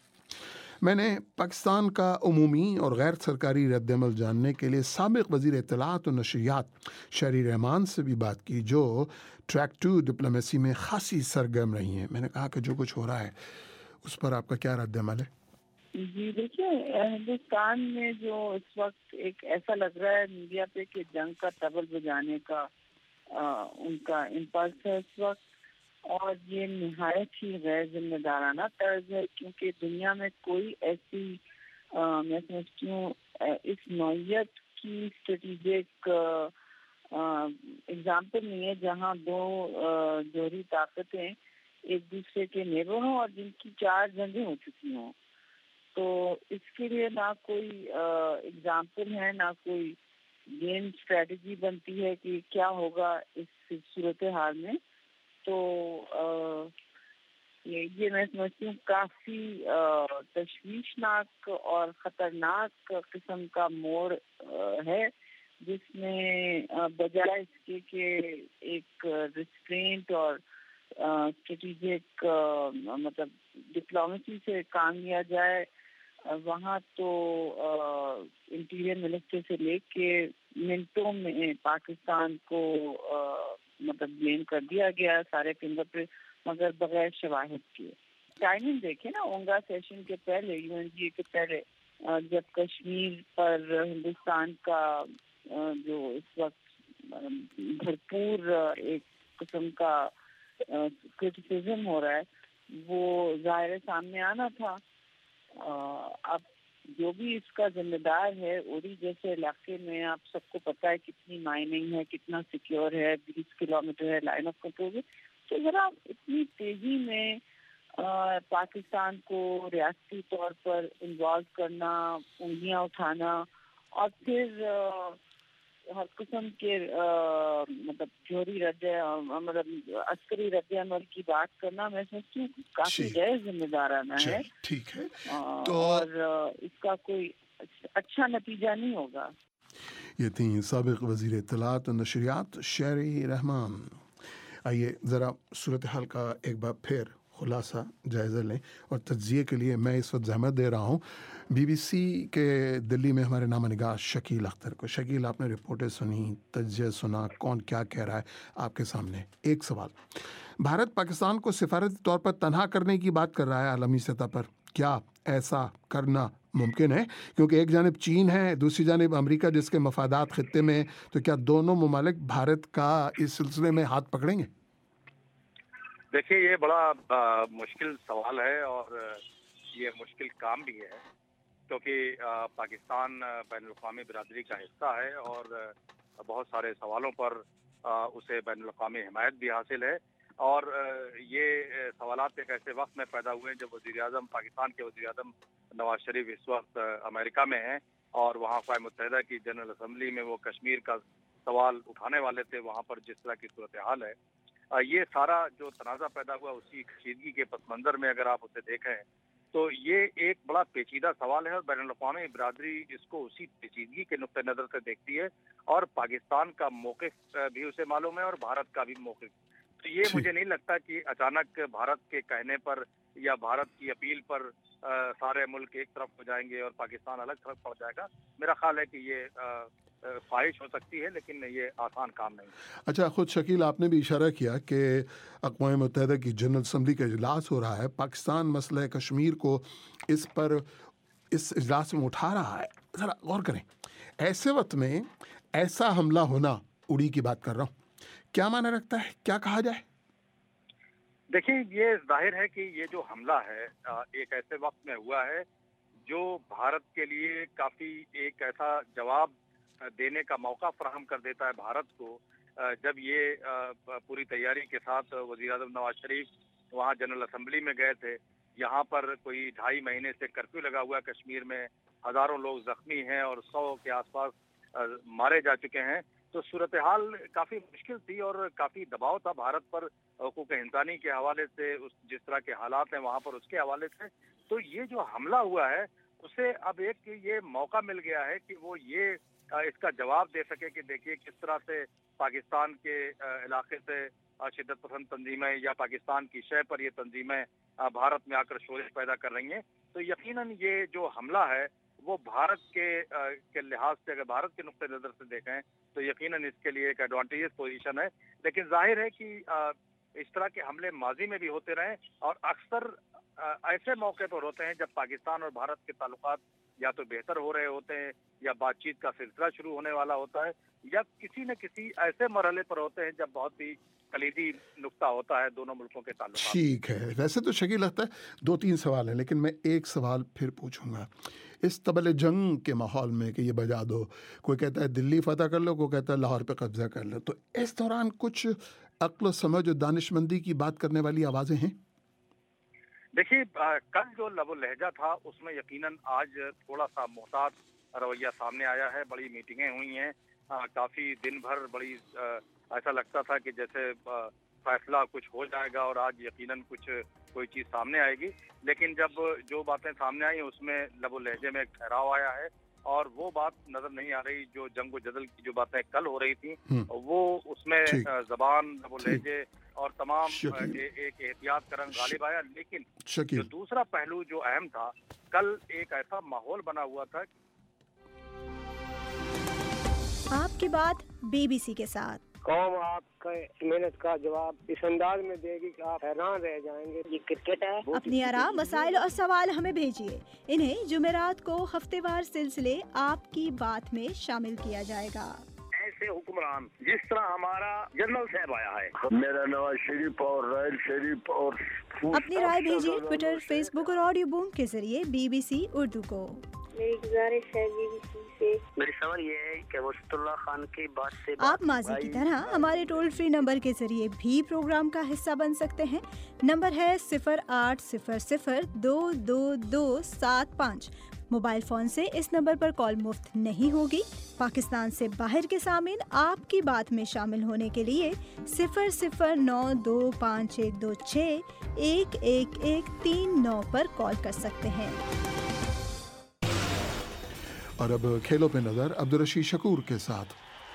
میں نے پاکستان کا عمومی اور غیر سرکاری رد عمل جاننے کے لیے سابق وزیر اطلاعات و نشریات شہری رحمان سے بھی بات کی، جو ٹریک 2 ڈپلومیسی میں خاصی سرگرم رہی ہیں۔ میں نے کہا کہ جو کچھ ہو رہا ہے اس پر آپ کا کیا رد عمل ہے؟ جی دیکھیے، ہندوستان میں جو اس وقت ایک ایسا لگ رہا ہے میڈیا پہ کہ جنگ کا طبل بجانے کا ان کا امپلس ہے اس وقت، اور یہ نہایت ہی غیر ذمہ دارانہ طرز ہے، کیونکہ دنیا میں کوئی ایسی میں سمجھتی ہوں اس نوعیت کی اسٹریٹجک اگزامپل نہیں ہے جہاں دو جوہری طاقتیں ایک دوسرے کے نیبر ہوں اور جن کی 4 جنگیں ہو چکی ہوں. تو اس کے لیے نہ کوئی اگزامپل ہے، نہ کوئی گیم اسٹریٹجی بنتی ہے کہ کیا ہوگا اس صورتحال میں. تو یہ میں سمجھتی ہوں کافی تشویشناک اور خطرناک قسم کا موڑ ہے، جس میں بجائے اس کے کہ ایک ریسٹرینٹ اور اسٹریٹجک مطلب ڈپلومیسی سے کام لیا جائے، وہاں تو انٹیریئر منسٹر سے لے کے منٹوں میں پاکستان کو مطلب بلیم کر دیا گیا سارے فنگر پرنٹ، مگر بغیر شواہد کے. ٹائمنگ دیکھیں نا، اونگا سیشن کے پہلے، UNGA کے پہلے، جب کشمیر پر ہندوستان کا جو اس وقت بھرپور ایک قسم کا کرٹیسزم ہو رہا ہے، وہ ظاہر سامنے آنا تھا. اب جو بھی اس کا ذمہ دار ہے، اوری جیسے علاقے میں آپ سب کو پتہ ہے کتنی مائننگ ہے، کتنا سیکیور ہے، 20 کلومیٹر ہے لائن آف کنٹرول. تو ذرا اتنی تیزی میں پاکستان کو ریاستی طور پر انوالو کرنا، انگلیاں اٹھانا، اور پھر ہر قسم کے مطلب جوہری مطلب عسکری رد عمل کی بات کرنا، میں سمجھتی ہوں کافی غیر ذمہ دارانہ ہے. ٹھیک ہے، اور اس کا کوئی اچھا نتیجہ نہیں ہوگا. یہ تھیں سابق وزیر اطلاعات و نشریات شہری رحمان. آئیے ذرا صورتحال کا ایک بار پھر خلاصہ جائزہ لیں، اور تجزیے کے لیے میں اس وقت زحمت دے رہا ہوں BBC کے دلی میں ہمارے نامہ نگار شکیل اختر کو. شکیل، آپ نے رپورٹیں سنی، تجزیہ سنا، کون کیا کہہ رہا ہے. آپ کے سامنے ایک سوال، بھارت پاکستان کو سفارتی طور پر تنہا کرنے کی بات کر رہا ہے عالمی سطح پر. کیا ایسا کرنا ممکن ہے؟ کیونکہ ایک جانب چین ہے، دوسری جانب امریکہ جس کے مفادات خطے میں، تو کیا دونوں ممالک بھارت کا اس سلسلے میں ہاتھ پکڑیں گے؟ دیکھیے، یہ بڑا مشکل سوال ہے اور یہ مشکل کام بھی ہے، کیونکہ پاکستان بین الاقوامی برادری کا حصہ ہے اور بہت سارے سوالوں پر اسے بین الاقوامی حمایت بھی حاصل ہے. اور یہ سوالات ایک ایسے وقت میں پیدا ہوئے ہیں جب پاکستان کے وزیر اعظم نواز شریف اس وقت امریکہ میں ہیں، اور وہاں اقوام متحدہ کی جنرل اسمبلی میں وہ کشمیر کا سوال اٹھانے والے تھے. وہاں پر جس طرح کی صورتحال ہے، یہ سارا جو تنازع پیدا ہوا اسی کشیدگی کے پس منظر میں اگر آپ اسے دیکھیں تو یہ ایک بڑا پیچیدہ سوال ہے، اور بین الاقوامی برادری اس کو اسی پیچیدگی کے نقطہ نظر سے دیکھتی ہے، اور پاکستان کا موقف بھی اسے معلوم ہے اور بھارت کا بھی موقف. تو یہ مجھے نہیں لگتا کہ اچانک بھارت کے کہنے پر یا بھارت کی اپیل پر سارے ملک ایک طرف ہو جائیں گے اور پاکستان الگ طرف پڑ جائے گا. میرا خیال ہے کہ یہ خواہش ہو سکتی ہے، لیکن یہ آسان کام نہیں. اچھا، خود شکیل آپ نے بھی اشارہ کیا کہ اقوام متحدہ کی جنرل اسمبلی کا اجلاس ہو رہا ہے، پاکستان مسئلہ کشمیر کو اس اجلاس میں اٹھا رہا ہے. ذرا غور کریں، ایسے وقت میں ایسا حملہ ہونا، اڑی کی بات کر رہا ہوں، کیا معنی رکھتا ہے؟ کیا کہا جائے؟ دیکھیں، یہ ظاہر ہے کہ یہ جو حملہ ہے ایک ایسے وقت میں ہوا ہے جو بھارت کے لیے کافی ایک ایسا جواب دینے کا موقع فراہم کر دیتا ہے بھارت کو. جب یہ پوری تیاری کے ساتھ وزیر اعظم نواز شریف وہاں جنرل اسمبلی میں گئے تھے، یہاں پر کوئی 2.5 مہینے سے کرفیو لگا ہوا ہے کشمیر میں، ہزاروں لوگ زخمی ہیں اور 100 کے آس پاس مارے جا چکے ہیں. تو صورتحال کافی مشکل تھی اور کافی دباؤ تھا بھارت پر حقوق انسانی کے حوالے سے، جس طرح کے حالات ہیں وہاں پر اس کے حوالے سے. تو یہ جو حملہ ہوا ہے اسے اب ایک یہ موقع مل گیا ہے کہ وہ یہ اس کا جواب دے سکے کہ دیکھیے کس طرح سے پاکستان کے علاقے سے شدت پسند تنظیمیں یا پاکستان کی شہ پر یہ تنظیمیں بھارت میں آ کر شورش پیدا کر رہی ہیں. تو یقیناً یہ جو حملہ ہے وہ بھارت کے لحاظ سے، اگر بھارت کے نقطۂ نظر سے دیکھیں تو یقیناً اس کے لیے ایک ایڈوانٹیجز پوزیشن ہے. لیکن ظاہر ہے کہ اس طرح کے حملے ماضی میں بھی ہوتے رہے اور اکثر ایسے موقع پر ہوتے ہیں جب پاکستان اور بھارت کے تعلقات یا تو بہتر ہو رہے ہوتے ہیں یا بات چیت کا سلسلہ شروع ہونے والا ہوتا ہے، یا کسی نہ کسی ایسے مرحلے پر ہوتے ہیں جب بہت ہی कलीदी नुक्ता होता है दोनों मुल्कों के ताल्लुकात। ठीक है, वैसे तो शकील लगता है 2-3 सवाल हैं, लेकिन मैं एक सवाल फिर पूछूंगा। इस तबले जंग के माहौल में कि ये बजा दो, कोई कहता है दिल्ली फतह कर लो, कोई कहता है लाहौर पे कब्जा कर लो, तो इस दौरान कुछ अक्ल समझ और दानिशमंदी की बात करने वाली आवाज़ें हैं? देखिए, कल जो लबो लहजा था उसमें यकीनन आज थोड़ा सा मोहतात रवैया सामने आया है। बड़ी मीटिंगें हुई हैं, काफ़ी दिन भर बड़ी ऐसा लगता था कि जैसे फैसला कुछ हो जाएगा और आज यकीनन कोई चीज़ सामने आएगी, लेकिन जब जो बातें सामने आई उसमें लबो लहजे में एक ठहराव आया है और वो बात नजर नहीं आ रही। जो जंग जदल की जो बातें कल हो रही थी वो उसमें जबान, लबो लहजे और तमाम एक एहतियात का रंग गालिब आया। लेकिन जो दूसरा पहलू जो अहम था, कल एक ऐसा माहौल बना हुआ था। आपकी बात बीबीसी के साथ। कौम आपके मेहनत का जवाब इस अंदाज में देगी कि आप हैरान रह जाएंगे। ये क्रिकेट है। अपनी आराम, मसाइल और सवाल हमें भेजिए। इन्हें जुमेरात को हफ्तेवार सिलसिले आपकी बात में शामिल किया जाएगा। ऐसे हुक्मरान जिस तरह हमारा जनरल साहब आया है, मेरा नवाज शरीफ और रायल शरीफ और अपनी राय भेजिए ट्विटर, फेसबुक और ऑडियो बूम के जरिए BBC उर्दू को। मेरी गुजारिश है BBC से, मेरी सवाल ये है कि वस्तुल्लाह खान की बात से आप माजी की तरह हमारे टोल फ्री नंबर के जरिए भी प्रोग्राम का हिस्सा बन सकते हैं। नंबर है 0800-222-75। मोबाइल फोन से इस नंबर पर कॉल मुफ्त नहीं होगी। पाकिस्तान से बाहर के सामीन आपकी बात में शामिल होने के लिए 009251261139 पर कॉल कर सकते हैं। और अब खेलों पे नजर अब्दुल रशीद शकूर के साथ।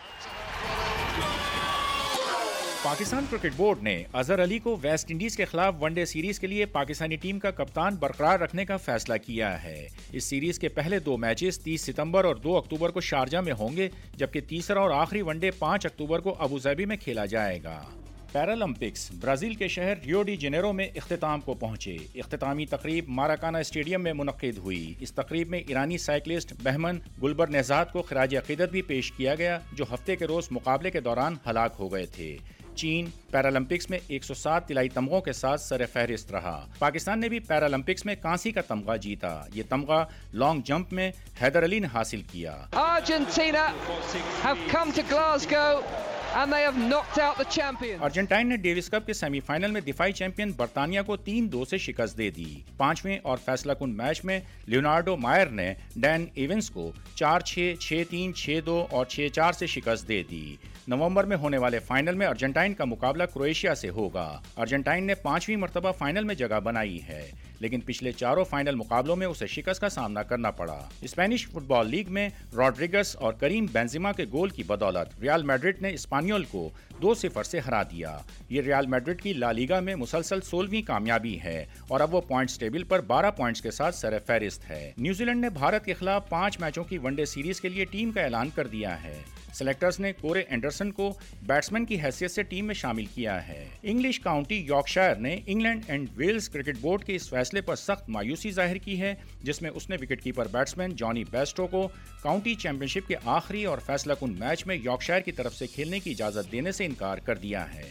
पाकिस्तान क्रिकेट बोर्ड ने अजहर अली को वेस्ट इंडीज के खिलाफ वनडे सीरीज के लिए पाकिस्तानी टीम का कप्तान बरकरार रखने का फैसला किया है। इस सीरीज के पहले 2 मैचेस 30 सितंबर और 2 अक्टूबर को शारजा में होंगे, जबकि तीसरा और आखिरी वनडे 5 अक्टूबर को अबू धाबी में खेला जाएगा। पैरालंपिक्स ब्राजील के शहर रियो डी जेनेरो में इख्तिताम को पहुंचे। इख्तितामी तकरीब माराकाना स्टेडियम में मुनक्किद हुई। इस तकरीब में ईरानी साइकिलिस्ट बहमन गुलबर नेजाद को खिराज अकीदत भी पेश किया गया, जो हफ्ते के रोज मुकाबले के दौरान हलाक हो गए थे। चीन पैरालंपिक्स में 107 तिलाई तमगों के साथ सर फहरिस्त रहा। पाकिस्तान ने भी पैरालंपिक्स में कांसी का तमगा जीता। ये तमगा लॉन्ग जंप में हैदर अली ने हासिल किया। Argentina have come to Glasgow and they have knocked out the champion. Argentine ने डेविस कप के सेमीफाइनल में दिफाई चैंपियन बर्तानिया को 3-2 से शिकस्त दे दी। 5वें और फैसलाकुन मैच में लियोनार्डो मायर ने डैन इवेंस को 4-6, 6-3, 6-2 और 6-4 से शिकस्त दे दी। नवंबर में होने वाले फाइनल में अर्जेंटाइन का मुकाबला क्रोएशिया से होगा। अर्जेंटाइन ने 5वीं मर्तबा फाइनल में जगह बनाई है, लेकिन पिछले 4 फाइनल मुकाबलों में उसे शिकस्त का सामना करना पड़ा। स्पेनिश फुटबॉल लीग में रॉड्रिगस और करीम बेंजेमा के गोल की बदौलत रियल मैड्रिड ने स्पानियोल को 2-0 से हरा दिया। ये रियल मैड्रिड की ला लीगा में मुसलसल 16वीं कामयाबी है और अब वो पॉइंट्स टेबल पर 12 पॉइंट्स के साथ सर फहरिस्त है। न्यूजीलैंड ने भारत के खिलाफ 5 मैचों की वनडे सीरीज के लिए टीम का ऐलान कर दिया है। सेलेक्टर्स ने कोरे एंडरसन को बैट्समैन की हैसियत से टीम में शामिल किया है। इंग्लिश काउंटी यॉर्कशायर ने England and Wales cricket board के इस फैसले पर सख्त मायूसी जाहिर की है, जिसमें उसने विकेटकीपर बैट्समैन जॉनी बेस्टो को काउंटी चैंपियनशिप के आखिरी और फैसलाकुन मैच में यॉर्कशायर की तरफ से खेलने की इजाजत देने से इनकार कर दिया है।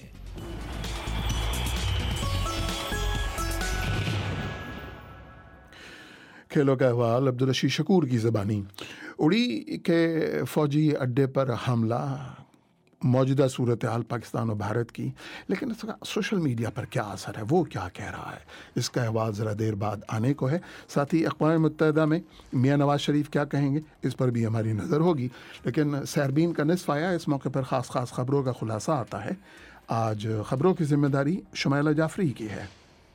खेलों का अहवाल अब्दुल रशीद शकूर की ज़बानी। उड़ी के फ़ौजी अड्डे पर हमला, मौजूदा सूरत हाल पाकिस्तान और भारत की, लेकिन इसका सोशल मीडिया पर क्या असर है, वो क्या कह रहा है, इसका अहवाल ज़रा देर बाद आने को है। साथ ही अक़वाम मुत्तहिदा में मियाँ नवाज शरीफ क्या कहेंगे, इस पर भी हमारी नज़र होगी। लेकिन सहरबीन का निस्फ़ आया, इस मौके पर ख़ास ख़बरों का खुलासा आता है। आज ख़बरों की ज़िम्मेदारी शुमाइला जाफरी की है।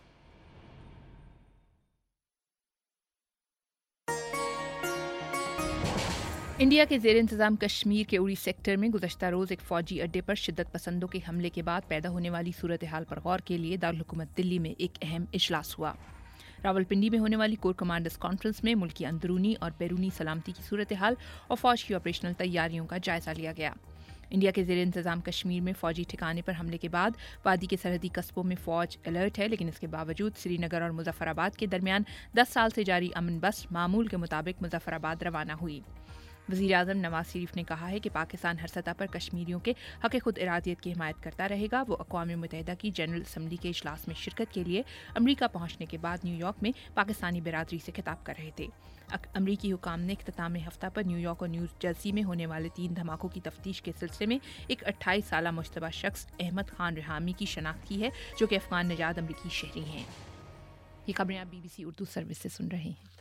इंडिया के ज़ेर इंतज़ाम कश्मीर के उड़ी सेक्टर में गुज़श्ता रोज़ एक फ़ौजी अड्डे पर शिद्दत पसंदों के हमले के बाद पैदा होने वाली सूरत हाल पर गौर के लिए दारुल हुकूमत दिल्ली में एक अहम इजलास हुआ। रावलपिंडी में होने वाली कोर कमांडर्स कॉन्फ्रेंस में मुल्क की अंदरूनी और बैरूनी सलामती की सूरत हाल और फ़ौज की ऑपरेशनल तैयारियों का जायज़ा लिया गया। इंडिया के ज़ेर इंतज़ाम कश्मीर में फ़ौजी ठिकाने पर हमले के बाद वादी के सरहदी कस्बों में फ़ौज अलर्ट है, लेकिन इसके बावजूद श्रीनगर और मुजफ्फराबाद के दरमियान 10 साल से जारी अमन बस मामूल के मुताबिक मुजफ्फराबाद रवाना हुई। वज़ीर आज़म नवाज शरीफ ने कहा है कि पाकिस्तान हर सतह पर कश्मीरियों के हक़ खुद इरादियत की हिमायत करता रहेगा। वो अक़वाम मुत्तहिदा की जनरल असम्बली के इजलास में शिरकत के लिए अमरीका पहुंचने के बाद न्यूयॉर्क में पाकिस्तानी बिरादरी से खिताब कर रहे थे। अमरीकी हुकाम ने इख्तितामी हफ्ता पर न्यूयॉर्क और न्यू जर्सी में होने वाले 3 धमाकों की तफ्तीश के सिलसिले में एक 28 साला मुश्तबा शख्स अहमद खान रिहामी की शनाख्त की है, जो कि अफगान निजात अमरीकी शहरी हैं। ये खबरें आप BBC उर्दू सर्विस से सुन रहे हैं।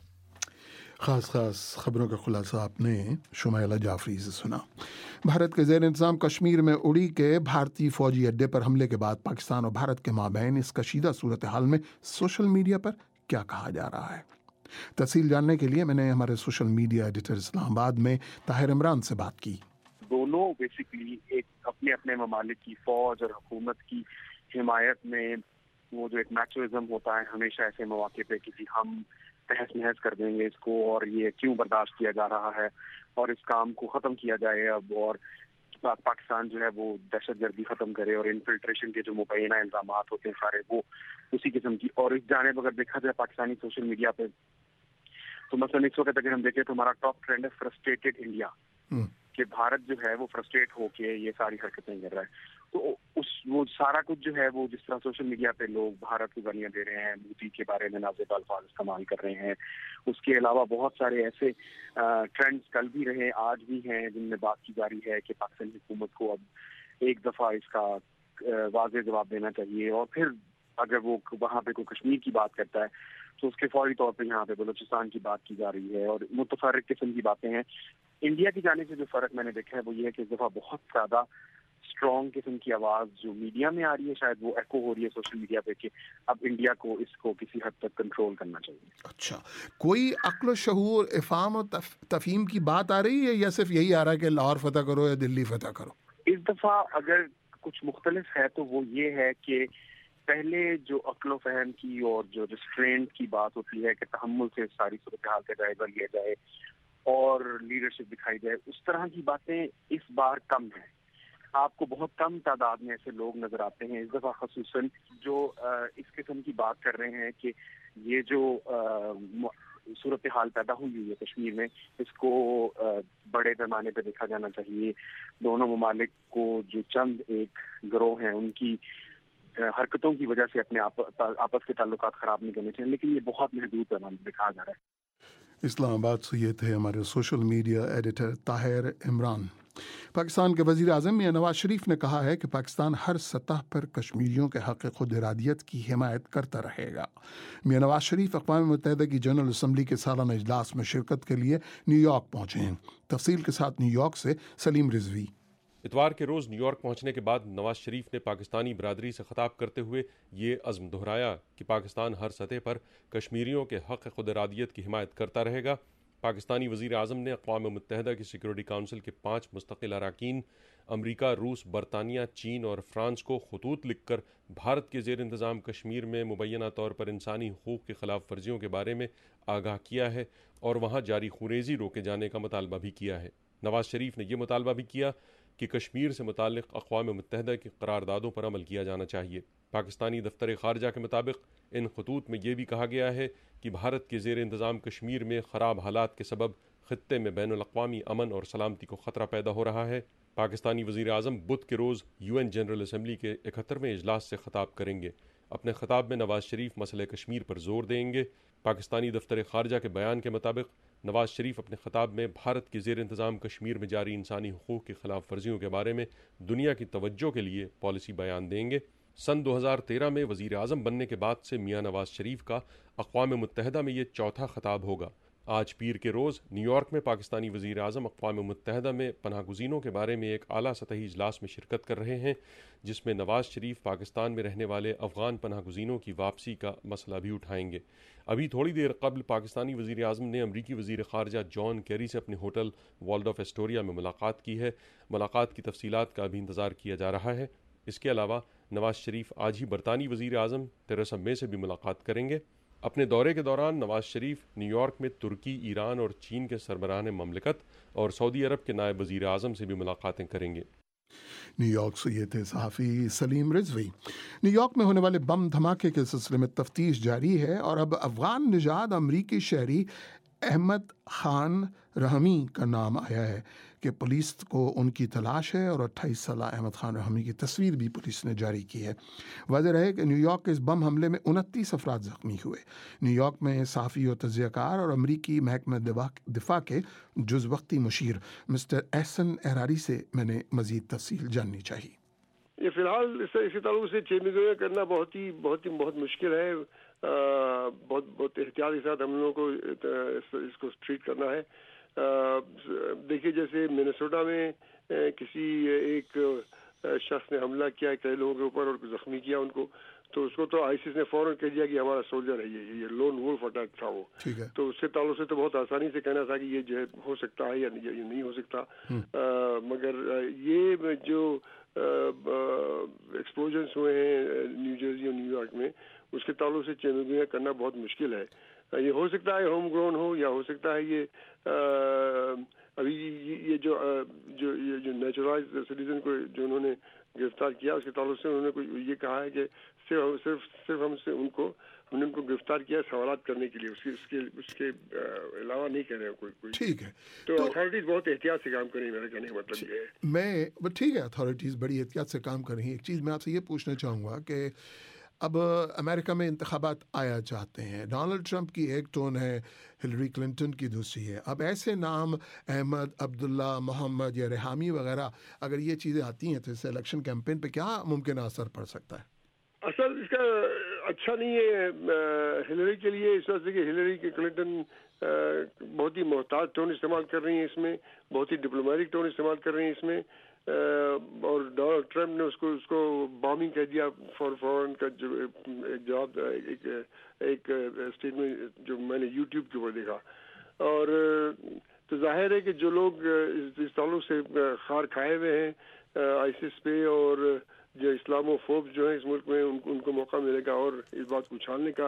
खास खबरों का खुलासा आपने शुमाइला जाफरी से सुना। भारत के ज़ेर इंतज़ाम कश्मीर में उड़ी के भारतीय फौजी अड्डे पर हमले के बाद पाकिस्तान और भारत के माबैन इस कशीदा सूरत हाल में सोशल मीडिया पर क्या कहा जा रहा है, तफसील जानने के लिए मैंने हमारे सोशल मीडिया एडिटर इस्लामाबाद में ताहिर इमरान से बात की। दोनों बेसिकली एक अपने अपने ममालिक की फौज और हुकूमत की हिमायत में वो जो एक मैचोइज्म होता है हमेशा ऐसे मौके पे कि हम तहस नहस कर देंगे इसको और ये क्यों बर्दाश्त किया जा रहा है और इस काम को ख़त्म किया जाए अब, और पाकिस्तान जो है वो दहशतगर्दी ख़त्म करे और इन्फिल्ट्रेशन के जो मुबैना इल्ज़ाम होते हैं सारे वो उसी किस्म की। और इस जानिब अगर देखा जाए पाकिस्तानी सोशल मीडिया पे तो मसलन इस वक्त अगर हम देखें तो हमारा टॉप ट्रेंड है फ्रस्ट्रेटेड इंडिया, कि भारत जो है वो फ्रस्ट्रेट होके ये सारी हरकतें कर रहा है। तो वो सारा कुछ जो है वो जिस तरह सोशल मीडिया पे लोग भारत को गालियां दे रहे हैं, मोदी के बारे में नाज़ेब अल्फाज इस्तेमाल कर रहे हैं, उसके अलावा बहुत सारे ऐसे ट्रेंड्स कल भी रहे आज भी हैं जिनमें बात की जा रही है कि पाकिस्तानी हुकूमत को अब एक दफ़ा इसका वाज़ेह जवाब देना चाहिए। और फिर अगर वो वहाँ पे कोई कश्मीर की बात करता है तो उसके फौरी तौर पे यहाँ पे बलूचिस्तान की बात की जा रही है और मुतफर्रिक किस्म की बातें हैं। इंडिया की जाने से जो फ़र्क मैंने देखा है वो ये है कि इस दफ़ा बहुत ज़्यादा स्ट्रॉन्ग किस्म की आवाज़ जो मीडिया में आ रही है शायद वो एको हो रही है सोशल मीडिया पे कि अब इंडिया को इसको किसी हद तक कंट्रोल करना चाहिए। अच्छा, कोई अक्ल शहूर इफ़ाम और तफ़हीम की बात आ रही है या सिर्फ यही आ रहा है कि लाहौर फतह करो या दिल्ली फतह करो? इस दफ़ा अगर कुछ मुख्तलिफ है तो वो ये है कि पहले जो अक्ल फहम की और जो रिस्ट्रेंट की बात होती है कि तहम्मुल से सारी सूरत हाल का जायजा लिया जाए और लीडरशिप दिखाई जाए, उस तरह की बातें इस बार कम है। आपको बहुत कम तादाद में ऐसे लोग नजर आते हैं इस दफ़ा, ख़ुसूसन जो इस किस्म की बात कर रहे हैं कि ये जो सूरत हाल पैदा हुई है कश्मीर में इसको बड़े पैमाने पर देखा जाना चाहिए। दोनों ममालिक को जो चंद एक गिरोह हैं उनकी हरकतों की वजह से अपने आपस के ताल्लुकात ख़राब नहीं करने चाहिए, लेकिन ये बहुत महदूद पैमाने पर दिखाया जा रहा है। इस्लामाबाद से ये थे हमारे social media editor Tahir Imran. Pakistan के वज़ीर आज़म मियां नवाज शरीफ ने कहा है कि पाकिस्तान हर सतह पर कश्मीरियों के हक़ खुद इरादियत की हिमायत करता रहेगा। मियां नवाज शरीफ अक़वाम मुत्तहिदा की जनरल असम्बली के सालाना इजलास में शिरकत के लिए न्यूयॉर्क पहुँचे हैं। तफसील के साथ न्यूयॉर्क से सलीम रिजवी। इतवार के रोज़ न्यूयॉर्क पहुंचने के बाद नवाज शरीफ ने पाकिस्तानी बरादरी से ख़ताब करते हुए ये अज़्म दोहराया कि पाकिस्तान हर सतह पर कश्मीरियों के हक़ खुद इरादियत की हिमायत करता रहेगा। पाकिस्तानी वज़ीर आज़म ने अक़वाम मुत्तहिदा की सिक्योरिटी काउंसिल के 5 मुस्तक़िल अरकान अमरीका, रूस, बरतानिया, चीन और फ्रांस को ख़ुतूत लिखकर भारत के ज़ेर इंतज़ाम कश्मीर में मुबैना तौर पर इंसानी हुकूक़ की ख़िलाफ़ वर्जियों के बारे में आगाह किया है और वहाँ जारी खुरेज़ी रोके जाने का मुतालबा भी किया है। नवाज शरीफ ने यह मुतालबा भी किया कि कश्मीर से मुताल्लिक़ अक़वाम मुत्तहिदा की करारदादों पर अमल किया जाना चाहिए। पाकिस्तानी दफ्तर ख़ारजा के मुताबिक इन खतूत में यह भी कहा गया है कि भारत के ज़ेर इंतज़ाम कश्मीर में ख़राब हालात के सबब ख़ित्ते में बैनुल-अक़वामी अमन और सलामती को ख़तरा पैदा हो रहा है। पाकिस्तानी वज़ीर आज़म बुध के रोज़ UN जनरल असम्बली के 71वें इजलास से ख़ताब करेंगे। अपने ख़ताब में नवाज शरीफ मसले कश्मीर पर जोर देंगे। पाकिस्तानी दफ्तर ख़ारजा के बयान के मुताबिक नवाज शरीफ अपने ख़ताब में भारत के ज़ेर इंतज़ाम कश्मीर में जारी इंसानी हुकूक़ की ख़िलाफ़ वर्जियों के बारे में दुनिया की तवज्जो के लिए पॉलिसी बयान देंगे। सन 2013 में वज़ीर आज़म बनने के बाद से मियां नवाज शरीफ का अक़वाम मुत्तहिदा में ये चौथा ख़ताब होगा। आज पीर के रोज़ न्यूयॉर्क में पाकिस्तानी वज़ीर आज़म अक़वाम मुत्तहिदा में पनाहगुज़ीनों के बारे में एक आला सतही इजलास में शिरकत कर रहे हैं, जिसमें नवाज शरीफ पाकिस्तान में रहने वाले अफ़गान पनाहगुज़ीनों की वापसी का मसला भी उठाएंगे। अभी थोड़ी देर कबल पाकिस्तानी वज़ीर आज़म ने अमरीकी वज़ीर ख़ारजा जॉन केरी से अपने होटल वॉल्डोफ एस्टोरिया में मुलाकात की है। मुलाकात की तफसीलात का अभी इंतज़ार किया जा रहा है। इसके अलावा नवाज शरीफ आज ही बरतानी वज़ीर आज़म तेरेसा मे से भी मुलाकात करेंगे। अपने दौरे के दौरान नवाज शरीफ न्यूयॉर्क में तुर्की, ईरान और चीन के सरबराहान ममलिकत और सऊदी अरब के नायब वज़ीर आज़म से भी मुलाकातें करेंगे। न्यूयॉर्क से ये थे सहाफ़ी सलीम रिजवी। न्यूयॉर्क में होने वाले बम धमाके के सिलसिले में तफ्तीश जारी है और अब अफ़गान निजात अमरीकी शहरी अहमद खान रहमी का नाम आया है कि पुलिस को उनकी तलाश है और 28 साल अहमद खान रहमी की तस्वीर भी पुलिस ने जारी की है। वाज़ेह रहे कि न्यूयॉर्क के इस बम हमले में 29 अफराद ज़ख्मी हुए। न्यूयॉर्क में साफ़ी और तज़कियाकार और अमरीकी महकमा दिफा के जुज़वक्ती मुशीर मिस्टर एहसन एहरारी से मैंने मज़ीद तफसील जाननी चाहिए। ये फ़िलहाल इसी ताल्लुक से चेमिगोया करना बहुत मुश्किल है। बहुत एहतियात के साथ हम लोगों को इसको ट्रीट करना है। देखिए, जैसे मिनेसोटा में किसी एक शख्स ने हमला किया कई लोगों के ऊपर और जख्मी किया उनको, तो उसको तो आईसिस ने फौरन कह दिया कि हमारा सोल्जर है, ये लोन वुल्फ अटैक था वो। तो उसके ताल्लुक से तो बहुत आसानी से कहना था कि ये जो है हो सकता है या ये नहीं हो सकता। मगर ये जो एक्सप्लोजन्स हुए हैं न्यू जर्सी और न्यूयॉर्क में, उसके ताल्लुक से चेमिगोया करना बहुत मुश्किल है। ये हो सकता है होम ग्रोन हो या हो सकता है ये अभी ये जो नेचुरलाइज्ड सिटीजन को जो उन्होंने गिरफ्तार किया उसके ताल्लुक से उन्होंने ये कहा है कि सिर्फ हमने उनको गिरफ्तार किया सवालात करने के लिए, उसके अलावा नहीं कह रहे हैं कोई। ठीक है, तो अथॉरिटीज बहुत एहतियात से काम करें, मेरा कहने का मतलब ये है। ठीक है, अथॉरिटीज बड़ी एहतियात से काम कर रही हैं। एक चीज़ मैं आपसे ये पूछना चाहूँगा कि अब अमेरिका में इंतखाबात आया चाहते हैं, डोनाल्ड ट्रंप की एक टोन है, हिलरी क्लिंटन की दूसरी है। अब ऐसे नाम अहमद, अब्दुल्ला, मोहम्मद या रेहामी वगैरह अगर ये चीज़ें आती हैं तो इससे इलेक्शन कैंपेन पे क्या मुमकिन असर पड़ सकता है? असर इसका अच्छा नहीं है हिलरी के लिए, इस वजह से कि हिलरी के क्लिंटन बहुत ही मोहताज टोन इस्तेमाल कर रही हैं इसमें, बहुत ही डिप्लोमेटिक टोन इस्तेमाल कर रही हैं इसमें। और डोनाल्ड ट्रंप ने उसको बॉम्बिंग कह दिया फौरन का जो एक जवाब एक स्टेटमेंट जो मैंने यूट्यूब के ऊपर देखा। और तो जाहिर है कि जो लोग इस ताल्लुक से खार खाए हुए हैं आईसिस पे और जो इस्लामोफोब जो है इस मुल्क में, उनको मौका मिलेगा और इस बात को उछालने का।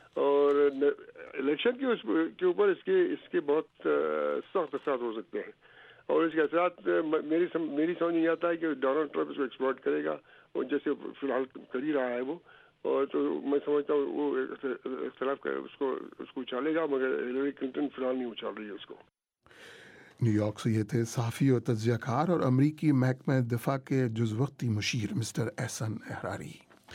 और इलेक्शन के ऊपर इसके बहुत सख्त असर हो सकते हैं और इसके असर मेरी समझ नहीं आता है कि डोनाल्ड ट्रंप इसको एक्सप्लॉइट करेगा और जैसे फिलहाल कर ही रहा है वो। और तो मैं समझता हूँ वो इख्तिलाफ उसको उछालेगा, मगर हिलरी क्लिंटन फिलहाल नहीं उछाल रही है उसको। न्यूयॉर्क से ये थे साफ़ी और तज़कियाकार और अमरीकी महकमा दिफा के जुज़वक्ती मुशीर मिस्टर एहसन एहरारी।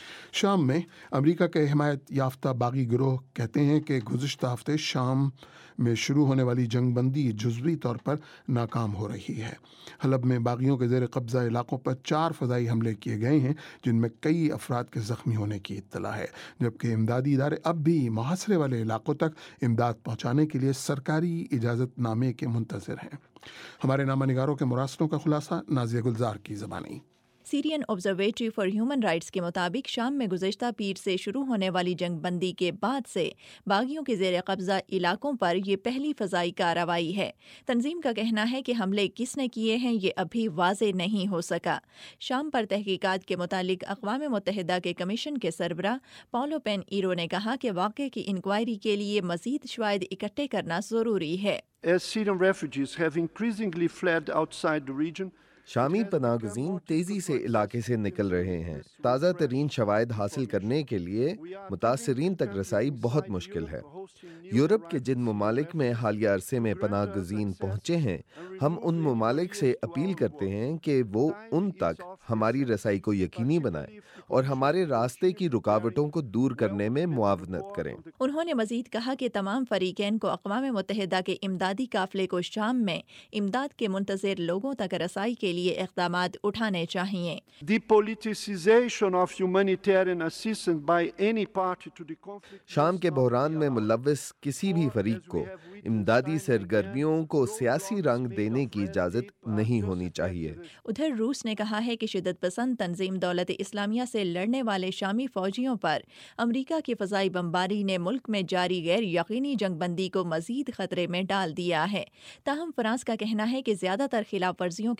शाम में अमेरिका के हिमायत याफ्ता बागी गिरोह कहते हैं कि गुज़िश्ता हफ्ते शाम में शुरू होने वाली जंगबंदी जुज़वी तौर पर नाकाम हो रही है। हलब में बागियों के ज़ेर कब्ज़ा इलाकों पर 4 फ़ज़ाई हमले किए गए हैं जिनमें कई अफराद के ज़ख्मी होने की इत्तला है, जबकि इमदादी इदारे अब भी मुहासरे वाले इलाकों तक इमदाद पहुँचाने के लिए सरकारी इजाज़तनामे के मुंतज़िर हैं। हमारे नामा निगारों के मुरासलों का खुलासा नाज़िया गुलजार की ज़बानी। Syrian Observatory for Human Rights के मुताबिक शाम में गुज़श्ता पीर से शुरू होने वाली जंगबंदी के बाद से बागियों के ज़ेर कब्ज़ा इलाकों पर ये पहली फ़ज़ाई कार्रवाई है। तंजीम का कहना है कि हमले किसने किए हैं ये अभी वाज़े नहीं हो सका। शाम पर तहकीकात के मुतालिक अक़वाम मुत्तहिदा के कमीशन के सरबराह पॉलो पेन ईरो ने कहा कि वाक़े की इंक्वायरी के लिए मज़ीद शवाहिद इकट्ठे करना ज़रूरी है। As Syrian refugees have increasingly fled outside the region, Shami पनाहगज़ीन तेज़ी से इलाके से निकल रहे हैं। ताज़ा तरीन शवाहिद हासिल करने के लिए मुतासरीन तक रसाई बहुत मुश्किल है। यूरोप के जिन ममालिक में हालिया अरसे में पनाहगज़ीन पहुँचे हैं, हम उन ममालिक से अपील करते हैं कि वो उन तक हमारी रसाई को यकीनी बनाएं और हमारे रास्ते की रुकावटों को दूर करने में मुआवनत करें। उन्होंने मज़ीद कहा कि तमाम फ़रीक़ैन को अक़वाम मुत्तहिदा के इमदादी काफ़िले को शाम में इमदाद के मुंतज़िर लोगों तक रसाई के लिए इक़दामात उठाने चाहिए। Depoliticization of humanitarian assistance by any party to the conflict. शाम के बहरान में मुलव्वस किसी भी फरीक को इमदादी सरगर्मियों को सियासी रंग देने की इजाज़त नहीं होनी चाहिए। उधर रूस ने कहा है कि शिद्दत पसंद तंजीम दौलत इस्लामिया से लड़ने वाले शामी फौजियों पर अमरीका की फ़ज़ाई बमबारी ने मुल्क में जारी गैर यकीनी जंगबंदी को मज़ीद ख़तरे में डाल दिया है। ताहम फ्रांस का कहना है कि ज़्यादातर खिलाफ वर्जियों के पीछे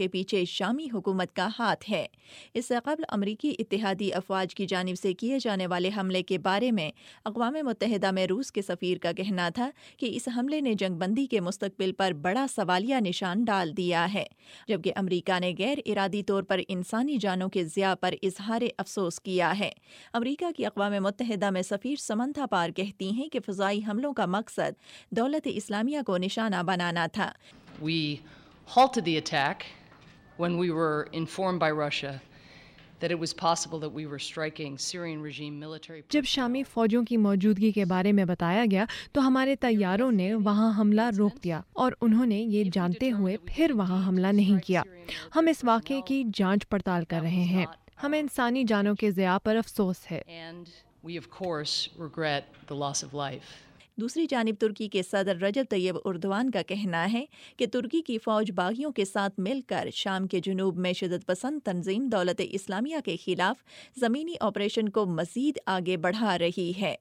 पे शामी हुकूमत का हाथ है। इससे कबल अमरीकी इत्तेहादी अफवाज की जानिब से किए जाने वाले हमले के बारे में अक़वाम मुत्तहिदा में रूस के सफ़ीर का कहना था कि इस हमले ने जंगबंदी के मुस्तक़बिल पर बड़ा सवालिया निशान डाल दिया है, जबकि अमरीका ने गैर इरादी तौर पर इंसानी जानों के ज़िया पर इजहार अफसोस किया है। अमरीका की अक़वाम मुत्तहिदा में सफ़ीर समंथा पार कहती हैं कि फ़ज़ाई हमलों का मकसद दौलत इस्लामिया को निशाना बनाना था। We halted the attack when we were informed by Russia that it was possible that we were striking Syrian regime military. जब शामी फौजों की मौजूदगी के बारे में बताया गया तो हमारे तैयारों ने वहां हमला रोक दिया और उन्होंने ये जानते हुए फिर वहां हमला नहीं किया। हम इस वाक़े की जांच पड़ताल कर रहे हैं। हमें इंसानी जानों के ज़िया पर अफसोस है। We of course regret the loss of life. दूसरी जानिब तुर्की के सदर रजब तैयब उर्दवान का कहना है कि तुर्की की फ़ौज बागियों के साथ मिलकर शाम के जुनूब में शिदत पसंद तंजीम दौलत इस्लामिया के खिलाफ ज़मीनी ऑपरेशन को मज़ीद आगे बढ़ा रही है।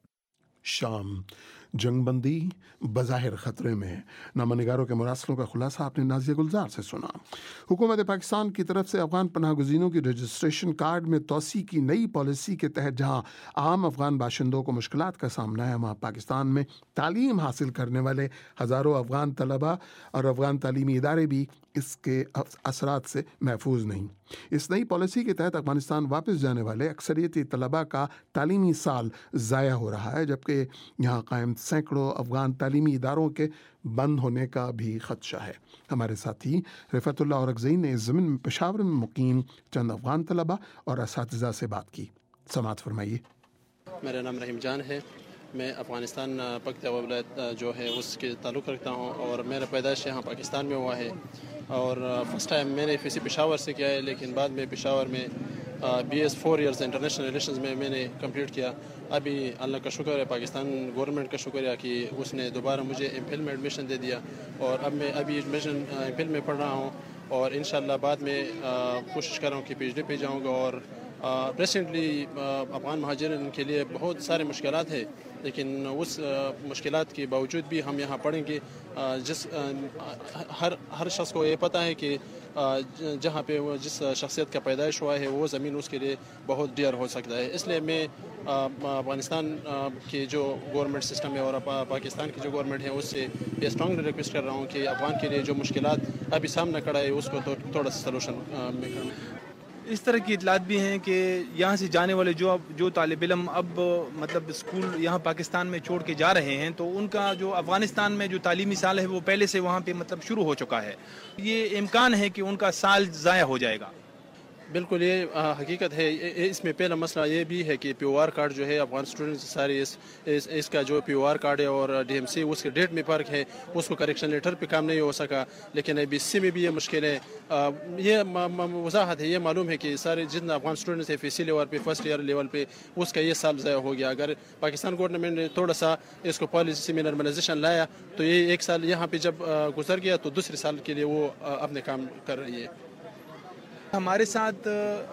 शाम जंगबंदी बज़ाहिर ख़तरे में, नामनिगारों के मुरासलों का खुलासा आपने नाज़िया गुलजार से सुना। हुकूमत पाकिस्तान की तरफ से अफ़गान पनाह गुज़ीनों की रजिस्ट्रेशन कार्ड में तोसी की नई पॉलिसी के तहत जहां आम अफ़गान बाशिंदों को मुश्किलात का सामना है, वहाँ पाकिस्तान में तालीम हासिल करने वाले हज़ारों अफ़गान तलबा और अफ़गान तालीमी इदारे भी इसके असरात से महफूज नहीं। इस नई पॉलिसी के तहत अफ़गानिस्तान वापस जाने वाले अक्सरियती तलबा का तालीमी साल ज़ाया हो रहा है, जबकि यहाँ कायम सैकड़ों अफ़गान तालीमी इदारों के बंद होने का भी ख़दशा है। हमारे साथी रिफ़तुल्लाह औरकज़ई ने इस ज़मीन में पेशावर में मुकीम चंद अफ़गान तलबा और असातिज़ा से बात की। समाअत फरमाइए। मेरा नाम रहीम जान है। मैं अफ़गानिस्तान पख्तियावा वलायत जो है उसके ताल्लुक़ रखता हूँ और मेरा पैदाइश यहाँ पाकिस्तान में हुआ है और फ़र्स्ट टाइम मैंने फ़ीसी पेशावर से किया है, लेकिन बाद में पेशावर में BS 4 इयर्स इंटरनेशनल रिलेशंस में मैंने कंप्लीट किया। अभी अल्लाह का शुक्र है, पाकिस्तान गवर्नमेंट का शुक्र है कि उसने दोबारा मुझे एमफिल में एडमिशन दे दिया और अब मैं अभी एमफिल में पढ़ रहा हूँ और इंशाल्लाह बाद में कोशिश कर रहा हूँ कि PhD पे जाऊँगा। और प्रेजेंटली अफ़गान महाजिरीन के लिए बहुत सारे मुश्किलात है, लेकिन उस मुश्किलात के बावजूद भी हम यहाँ पढ़ेंगे। हर शख्स को ये पता है कि जहाँ पे वो जिस शख्सियत का पैदाइश हुआ है वो ज़मीन उसके लिए बहुत डियर हो सकता है। इसलिए मैं अफ़गानिस्तान के जो गवर्नमेंट सिस्टम है और पाकिस्तान की जो गवर्नमेंट है उससे ये स्ट्रांगली रिक्वेस्ट कर रहा हूँ कि अफ़गान के लिए जो मुश्किलात अभी सामना खड़ा है उसको तो थोड़ा सा सलूशन में करना। इस तरह की इतलात भी हैं कि यहाँ से जाने वाले जो तालिब इल्म अब मतलब स्कूल यहाँ पाकिस्तान में छोड़ के जा रहे हैं, तो उनका जो अफ़गानिस्तान में जो तालीमी साल है वो पहले से वहाँ पे मतलब शुरू हो चुका है। ये इम्कान है कि उनका साल ज़ाया हो जाएगा। बिल्कुल ये हकीकत है। इसमें पहला मसला ये भी है कि POR कार्ड जो है अफ़गान स्टूडेंट्स सारे इसका जो POR कार्ड है और DMC उसके डेट में फ़र्क है, उसको करेक्शन लेटर पे काम नहीं हो सका। लेकिन BSc में भी ये मुश्किल है। ये वजाहत है, ये मालूम है कि सारे जितना अफ़गान स्टूडेंट्स है FSC लेवल पे फर्स्ट ईयर लेवल पे उसका ये साल ज़ाया हो गया। अगर पाकिस्तान गवर्नमेंट ने थोड़ा सा इसको पॉलिसी में नॉर्मलाइजेशन लाया तो ये एक साल यहाँ पे जब गुजर गया तो दूसरे साल के लिए वो अपने काम कर रही है। हमारे साथ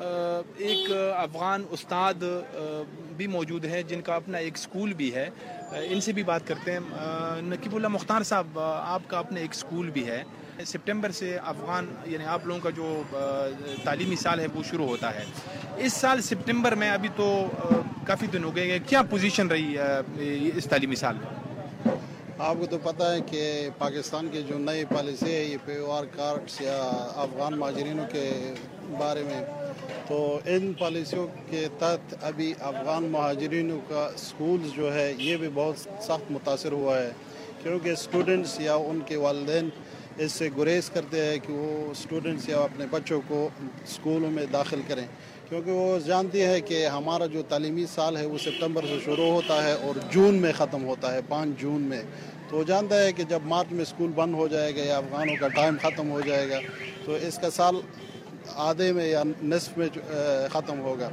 एक अफ़गान उस्ताद भी मौजूद हैं जिनका अपना एक स्कूल भी है। इनसे भी बात करते हैं। नकीबुल्लाह मुख्तार साहब, आपका अपना एक स्कूल भी है। सितंबर से अफ़गान यानी आप लोगों का जो तालीमी साल है वो शुरू होता है। इस साल सितंबर में अभी तो काफ़ी दिन हो गए, क्या पोजीशन रही इस तालीमी साल में? आपको तो पता है कि पाकिस्तान की जो नई पॉलिसी है ये POR कार्ड्स या अफ़गान महाजरीनों के बारे में, तो इन पॉलिसियों के तहत अभी अफ़गान महाजरीनों का स्कूल्स जो है ये भी बहुत सख्त मुतासर हुआ है, क्योंकि स्टूडेंट्स या उनके वालिदैन इससे गुरेज करते हैं कि वो स्टूडेंट्स या अपने बच्चों को स्कूलों में दाखिल करें, क्योंकि वो जानती है कि हमारा जो तालीमी साल है वो सितंबर से शुरू होता है और जून में ख़त्म होता है, 5 जून में। तो वो जानता है कि जब मार्च में स्कूल बंद हो जाएगा या अफ़गानों का टाइम ख़त्म हो जाएगा तो इसका साल आधे में या निस्फ में ख़त्म होगा।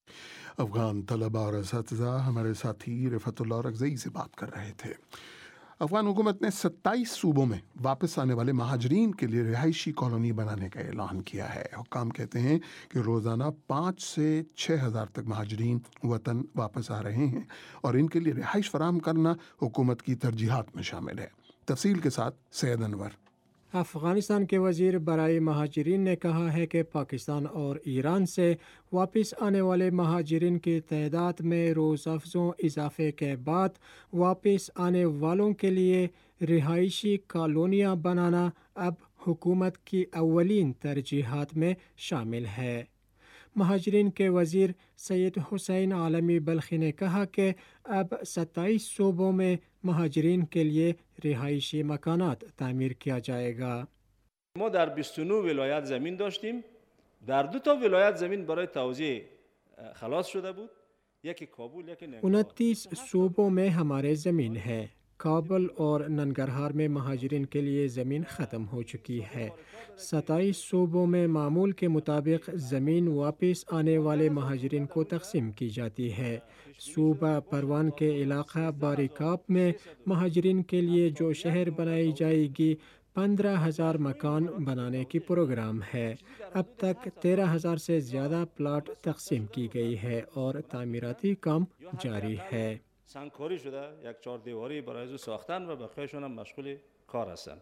अफ़गान तलबा और असातिज़ा हमारे साथी रिफ़तुल्लाह औरकज़ई से बात कर रहे थे। अफ़गान हुकूमत ने 27 सूबों में वापस आने वाले महाजरीन के लिए रिहायशी कॉलोनी बनाने का ऐलान किया है। हुक्काम कहते हैं कि रोज़ाना 5 से 6 हज़ार तक महाजरीन वतन वापस आ रहे हैं और इनके लिए रिहाइश फराहम करना हुकूमत की तरजीहात में शामिल है। तफसील के साथ सैयद अनवर। افغانستان کے وزیر برائے مہاجرین نے کہا ہے کہ پاکستان اور ایران سے واپس آنے والے مہاجرین کی تعداد میں روز افزوں اضافے کے بعد واپس آنے والوں کے لیے رہائشی کالونیاں بنانا اب حکومت کی اولین ترجیحات میں شامل ہے۔ مہاجرین کے وزیر سید حسین عالمی بلخی نے کہا کہ اب 27 صوبوں میں مہاجرین کے لیے رہائشی مکانات تعمیر کیا جائے گا۔ ما در 29 ولایت زمین داشتیم، در 2 تا ولایت زمین برای توزیع خلاص شده بود، یکی کابل یکی ننگرهار۔ 29 صوبوں میں ہمارے زمین ہے۔ کابل اور ننگرہار میں مہاجرین کے لیے زمین ختم ہو چکی ہے۔ 27 صوبوں میں معمول کے مطابق زمین واپس آنے والے مہاجرین کو تقسیم کی جاتی ہے۔ صوبہ پروان کے علاقہ باریکاپ میں مہاجرین کے لیے جو شہر بنائی جائے گی 15,000 مکان بنانے کی پروگرام ہے۔ اب تک 13,000 سے زیادہ پلاٹ تقسیم کی گئی ہے اور تعمیراتی کام جاری ہے۔ سنگکاری شده، یک چهاردیواری برای ساختن و بقیه‌شون هم مشغول کار هستند۔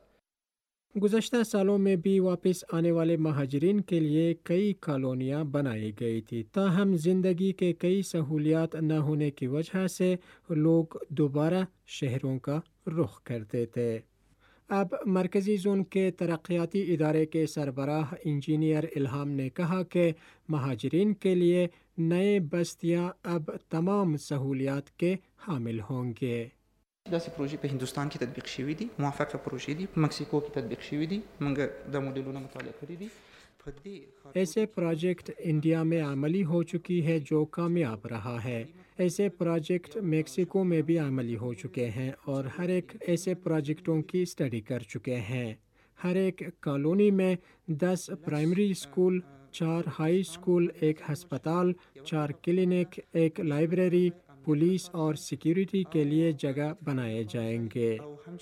گزشتہ سالوں میں بھی واپس آنے والے مہاجرین کے لیے کئی کالونیاں بنائی گئی تھی، تاہم زندگی کے کئی سہولیات نہ ہونے کی وجہ سے لوگ دوبارہ شہروں کا رخ کرتے تھے۔ اب مرکزی زون کے ترقیاتی ادارے کے سربراہ انجینئر الہام نے کہا کہ مہاجرین کے لیے نئے بستیاں اب تمام سہولیات کے حامل ہوں گے۔ داسې پروژې په هندوستان کې تطبیق شوي دي، موافقه پروژې دي، په مکسیکو کې تطبیق شوي دي، موږ د موډلونو مطالعه کړي دي۔ ایسے پروجیکٹ انڈیا میں عملی ہو چکی ہے جو کامیاب رہا ہے۔ ایسے پروجیکٹ میکسیکو میں بھی عملی ہو چکے ہیں اور ہر ایک ایسے پروجیکٹوں کی اسٹڈی کر چکے ہیں۔ ہر ایک کالونی میں 10 پرائمری اسکول، 4 ہائی اسکول، 1 ہسپتال، 4 کلینک، 1 لائبریری، پولیس اور سیکیورٹی کے لیے جگہ بنائے جائیں گے۔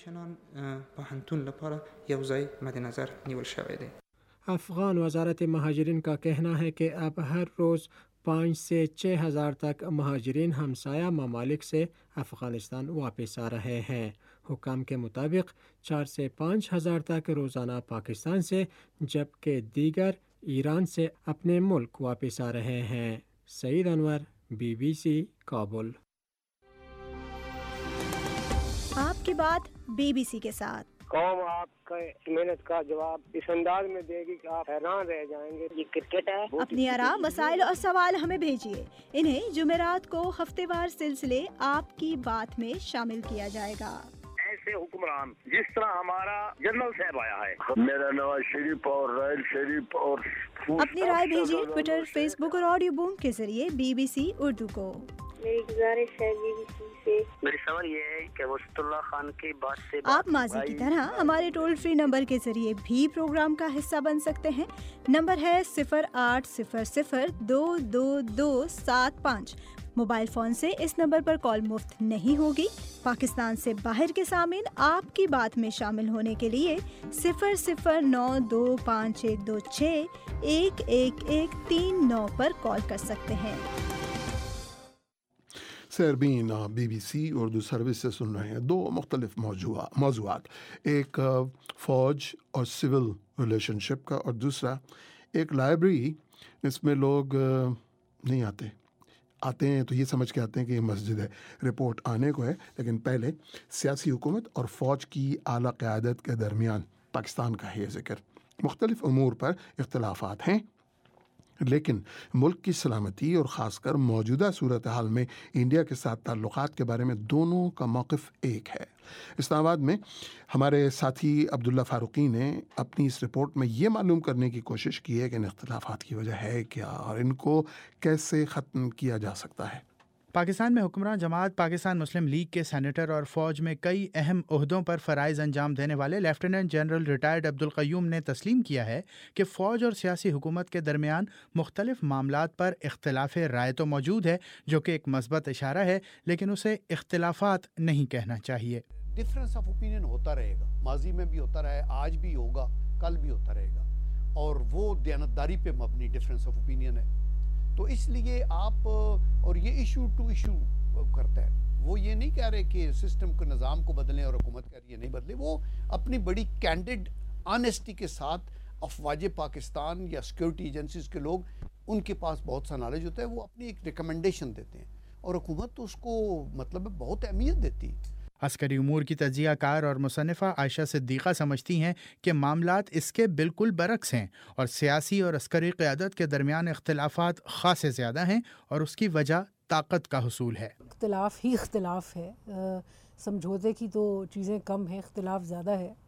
افغان وزارت مہاجرین کا کہنا ہے کہ اب ہر روز 5 سے 6 ہزار تک مہاجرین ہمسایہ ممالک سے افغانستان واپس آ رہے ہیں۔ حکام کے مطابق 4 سے 5 ہزار تک روزانہ پاکستان سے، جبکہ دیگر ایران سے اپنے ملک واپس آ رہے ہیں۔ سعید انور، BBC کابل۔ آپ کی بات BBC کے ساتھ۔ قوم آپ کا محنت کا جواب اس انداز میں دے گی کہ آپ حیران رہ جائیں گے۔ یہ کرکٹ ہے۔ اپنی آراء، مسائل اور سوال ہمیں بھیجیے۔ انہیں جمعرات کو ہفتے وار سلسلے آپ کی بات میں شامل کیا جائے گا۔ ایسے حکمران جس طرح ہمارا جنرل صاحب آیا ہے، میرا نواز شریف اور رائل شریف اور اپنی رائے بھیجیے ٹویٹر، فیس بک اور آڈیو بوم کے ذریعے BBC اردو کو۔ میری گزارش ہے BBC سے، میری سوال یہ ہے کہ وسط اللہ خان کی بات سے آپ ماضی کی طرح ہمارے ٹول فری نمبر کے ذریعے بھی پروگرام کا حصہ بن سکتے ہیں۔ نمبر ہے 0800-222-75۔ موبائل فون سے اس نمبر پر کال مفت نہیں ہوگی۔ پاکستان سے باہر کے سامعین آپ کی بات میں شامل ہونے کے لیے 009256211139 پر کال کر سکتے ہیں۔ سیربین BBC اردو سروس سے سن رہے ہیں۔ 2 مختلف موضوعات، ایک فوج اور سول ریلیشن شپ کا، اور دوسرا ایک لائبریری۔ اس میں لوگ نہیں آتے ہیں تو یہ سمجھ کے آتے ہیں کہ یہ مسجد ہے، رپورٹ آنے کو ہے، لیکن پہلے سیاسی حکومت اور فوج کی اعلیٰ قیادت کے درمیان پاکستان کا ہے یہ ذکر۔ مختلف امور پر اختلافات ہیں، لیکن ملک کی سلامتی اور خاص کر موجودہ صورتحال میں انڈیا کے ساتھ تعلقات کے بارے میں دونوں کا موقف ایک ہے۔ اسلام آباد میں ہمارے ساتھی عبداللہ فاروقی نے اپنی اس رپورٹ میں یہ معلوم کرنے کی کوشش کی ہے کہ ان اختلافات کی وجہ ہے کیا اور ان کو کیسے ختم کیا جا سکتا ہے۔ پاکستان میں حکمران جماعت پاکستان مسلم لیگ کے سینیٹر اور فوج میں کئی اہم عہدوں پر فرائض انجام دینے والے لیفٹیننٹ جنرل ریٹائرڈ عبدالقیوم نے تسلیم کیا ہے کہ فوج اور سیاسی حکومت کے درمیان مختلف معاملات پر اختلاف رائے تو موجود ہے، جو کہ ایک مثبت اشارہ ہے، لیکن اسے اختلافات نہیں کہنا چاہیے۔ ڈفرینس آف اوپینین ہوتا رہے گا، ماضی میں بھی ہوتا رہا ہے، آج بھی ہوگا، کل بھی ہوتا رہے گا، اور وہ دیانتداری پہ مبنی ڈفرینس آف اوپینین ہے۔ تو اس لیے آپ اور یہ ایشو ٹو ایشو کرتا ہے، وہ یہ نہیں کہہ رہے کہ سسٹم کو، نظام کو بدلیں اور حکومت کہہ رہی ہے نہیں بدلے، وہ اپنی بڑی کینڈڈ آنیسٹی کے ساتھ افواج پاکستان یا سیکورٹی ایجنسیز کے لوگ ان کے پاس بہت سا نالج ہوتا ہے، وہ اپنی ایک ریکمنڈیشن دیتے ہیں اور حکومت تو اس کو مطلب بہت اہمیت دیتی ہے۔ عسکری امور کی تجزیہ کار اور مصنفہ عائشہ صدیقہ سمجھتی ہیں کہ معاملات اس کے بالکل برعکس ہیں اور سیاسی اور عسکری قیادت کے درمیان اختلافات خاصے زیادہ ہیں اور اس کی وجہ طاقت کا حصول ہے۔ اختلاف ہی اختلاف ہے، سمجھوتے کی تو چیزیں کم ہیں، اختلاف زیادہ ہے،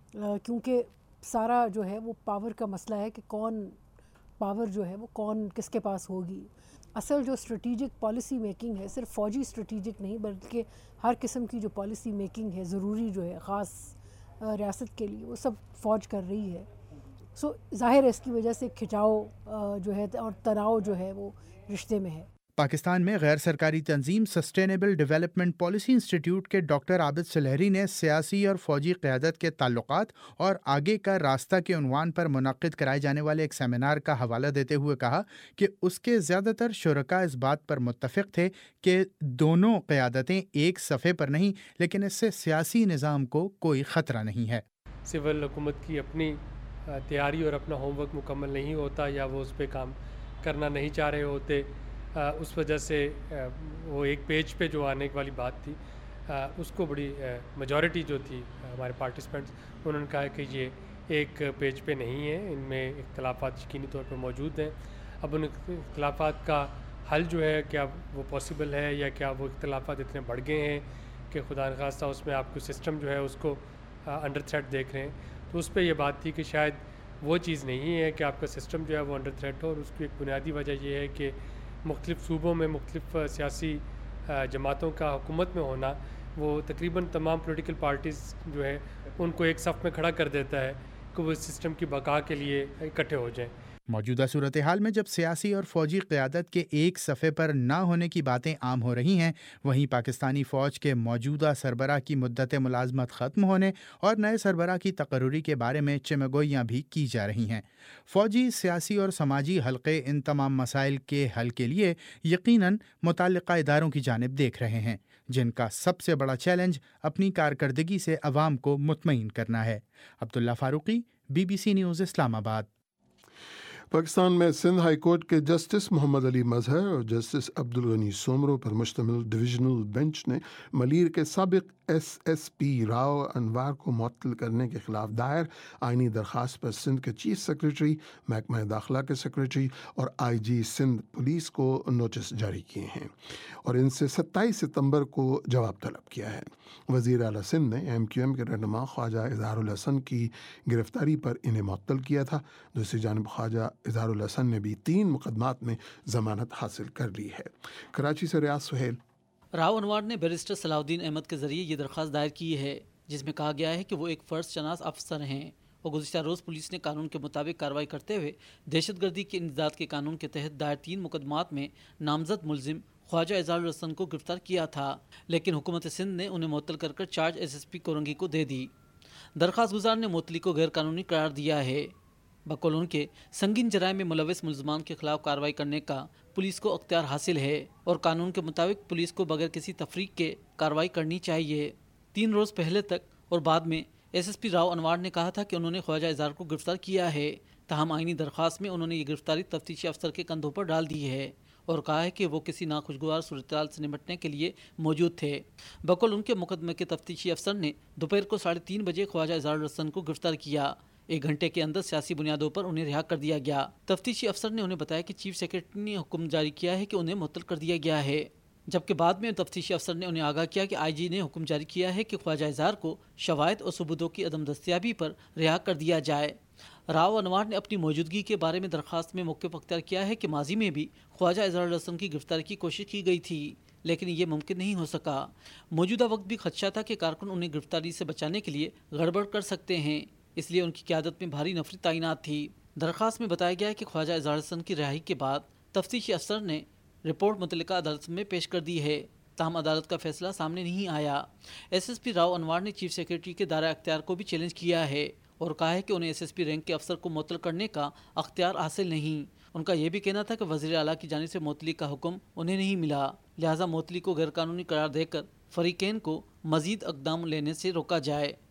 کیونکہ سارا جو ہے وہ پاور کا مسئلہ ہے کہ کون پاور جو ہے وہ کون کس کے پاس ہوگی۔ اصل جو اسٹریٹجک پالیسی میکنگ ہے صرف فوجی اسٹریٹجک نہیں بلکہ ہر قسم کی جو پالیسی میکنگ ہے ضروری جو ہے خاص ریاست کے لیے وہ سب فوج کر رہی ہے۔ سو ظاہر ہے اس کی وجہ سے کھچاؤ جو ہے اور تناؤ جو ہے وہ رشتے میں ہے۔ پاکستان میں غیر سرکاری تنظیم سسٹینیبل ڈیولپمنٹ پالیسی انسٹیٹیوٹ کے ڈاکٹر عابد سلہری نے سیاسی اور فوجی قیادت کے تعلقات اور آگے کا راستہ کے عنوان پر منعقد کرائے جانے والے ایک سیمینار کا حوالہ دیتے ہوئے کہا کہ اس کے زیادہ تر شرکاء اس بات پر متفق تھے کہ دونوں قیادتیں ایک صفحے پر نہیں، لیکن اس سے سیاسی نظام کو کوئی خطرہ نہیں ہے۔ سول حکومت کی اپنی تیاری اور اپنا ہوم ورک مکمل نہیں ہوتا یا وہ اس پہ کام کرنا نہیں چاہ رہے ہوتے، اس وجہ سے وہ ایک پیج پہ جو آنے والی بات تھی اس کو بڑی میجورٹی جو تھی ہمارے پارٹیسپینٹس انہوں نے کہا کہ یہ ایک پیج پہ نہیں ہے، ان میں اختلافات یقینی طور پہ موجود ہیں۔ اب ان اختلافات کا حل جو ہے کیا وہ پاسبل ہے یا کیا وہ اختلافات اتنے بڑھ گئے ہیں کہ خدا نخواستہ اس میں آپ کو سسٹم جو ہے اس کو انڈر تھریٹ دیکھ رہے ہیں، تو اس پہ یہ بات تھی کہ شاید وہ چیز نہیں ہے کہ آپ کا سسٹم جو ہے وہ انڈر تھریٹ ہو، اور اس کی ایک بنیادی وجہ یہ ہے کہ مختلف صوبوں میں مختلف سیاسی جماعتوں کا حکومت میں ہونا وہ تقریباً تمام پولیٹیکل پارٹیز جو ہے ان کو ایک صف میں کھڑا کر دیتا ہے کہ وہ اس سسٹم کی بقا کے لیے اکٹھے ہو جائیں۔ موجودہ صورتحال میں جب سیاسی اور فوجی قیادت کے ایک صفحے پر نہ ہونے کی باتیں عام ہو رہی ہیں، وہیں پاکستانی فوج کے موجودہ سربراہ کی مدت ملازمت ختم ہونے اور نئے سربراہ کی تقرری کے بارے میں چمگوئیاں بھی کی جا رہی ہیں۔ فوجی، سیاسی اور سماجی حلقے ان تمام مسائل کے حل کے لیے یقیناً متعلقہ اداروں کی جانب دیکھ رہے ہیں، جن کا سب سے بڑا چیلنج اپنی کارکردگی سے عوام کو مطمئن کرنا ہے۔ Abdullah Farooqi, BBC news, Islamabad. Pakistan میں سندھ ہائی کورٹ کے جسٹس محمد علی مظہر اور جسٹس عبدالغنی سومرو پر مشتمل ڈویژنل بینچ نے ملیر کے سابق SSP راؤ انوار کو معطل کرنے کے خلاف دائر آئینی درخواست پر سندھ کے چیف سیکریٹری، محکمہ داخلہ کے سیکریٹری اور IG سندھ پولیس کو نوٹس جاری کیے ہیں اور ان سے 27 ستمبر کو جواب طلب کیا ہے۔ وزیر اعلیٰ سندھ نے MQM کے رہنما خواجہ اظہار الحسن کی گرفتاری پر انہیں معطل کیا تھا۔ دوسری جانب خواجہ اظہار الحسن نے بھی 3 مقدمات میں ضمانت حاصل کر لی ہے۔ کراچی سے ریاض سہیل۔ راؤ انوار نے بیرسٹر صلاح الدین احمد کے ذریعے یہ درخواست دائر کی ہے، جس میں کہا گیا ہے کہ وہ ایک فرض شناس افسر ہیں اور گزشتہ روز پولیس نے قانون کے مطابق کارروائی کرتے ہوئے دہشت گردی کے انسداد کے قانون کے تحت دائر 3 مقدمات میں نامزد ملزم خواجہ اظہار الحسن کو گرفتار کیا تھا، لیکن حکومت سندھ نے انہیں معطل کر چارج SSP کورنگی کو دے دی۔ درخواست گزار نے معطلی کو غیر قانونی قرار دیا ہے۔ بقول ان کے سنگین جرائم میں ملوث ملزمان کے خلاف کارروائی کرنے کا پولیس کو اختیار حاصل ہے اور قانون کے مطابق پولیس کو بغیر کسی تفریق کے کارروائی کرنی چاہیے۔ 3 روز پہلے تک اور بعد میں SSP راؤ انوار نے کہا تھا کہ انہوں نے خواجہ اظہار کو گرفتار کیا ہے، تاہم آئینی درخواست میں انہوں نے یہ گرفتاری تفتیشی افسر کے کندھوں پر ڈال دی ہے اور کہا ہے کہ وہ کسی ناخوشگوار صورتحال سے نمٹنے کے لیے موجود تھے۔ بقول ان کے مقدمے کے تفتیشی افسر نے دوپہر کو 3:30 بجے خواجہ اظہار الحسن کو گرفتار کیا۔ 1 گھنٹے کے اندر سیاسی بنیادوں پر انہیں رہا کر دیا گیا۔ تفتیشی افسر نے انہیں بتایا کہ چیف سیکریٹری نے حکم جاری کیا ہے کہ انہیں معطل کر دیا گیا ہے، جبکہ بعد میں تفتیشی افسر نے انہیں آگاہ کیا کہ IG نے حکم جاری کیا ہے کہ خواجہ اظہار کو شواہد اور ثبوتوں کی عدم دستیابی پر رہا کر دیا جائے۔ راؤ انوار نے اپنی موجودگی کے بارے میں درخواست میں موقف اختیار کیا ہے کہ ماضی میں بھی خواجہ اظہار الحسن کی گرفتاری کی کوشش کی گئی تھی، لیکن یہ ممکن نہیں ہو سکا۔ موجودہ وقت بھی خدشہ تھا کہ کارکن انہیں گرفتاری سے بچانے کے لیے گڑبڑ کر سکتے ہیں، اس لیے ان کی قیادت میں بھاری نفری تعینات تھی۔ درخواست میں بتایا گیا ہے کہ خواجہ اظہار الحسن کی رہائی کے بعد تفتیشی افسر نے رپورٹ متعلقہ عدالت میں پیش کر دی ہے، تاہم عدالت کا فیصلہ سامنے نہیں آیا۔ SSP راؤ انوار نے چیف سیکریٹری کے دائرہ اختیار کو بھی چیلنج کیا ہے اور کہا ہے کہ انہیں SSP رینک کے افسر کو معطل کرنے کا اختیار حاصل نہیں۔ ان کا یہ بھی کہنا تھا کہ وزیر اعلیٰ کی جانب سے معطلی کا حکم انہیں نہیں ملا، لہٰذا معطلی کو غیر قانونی قرار دے کر فریقین کو مزید اقدام لینے سے روکا جائے۔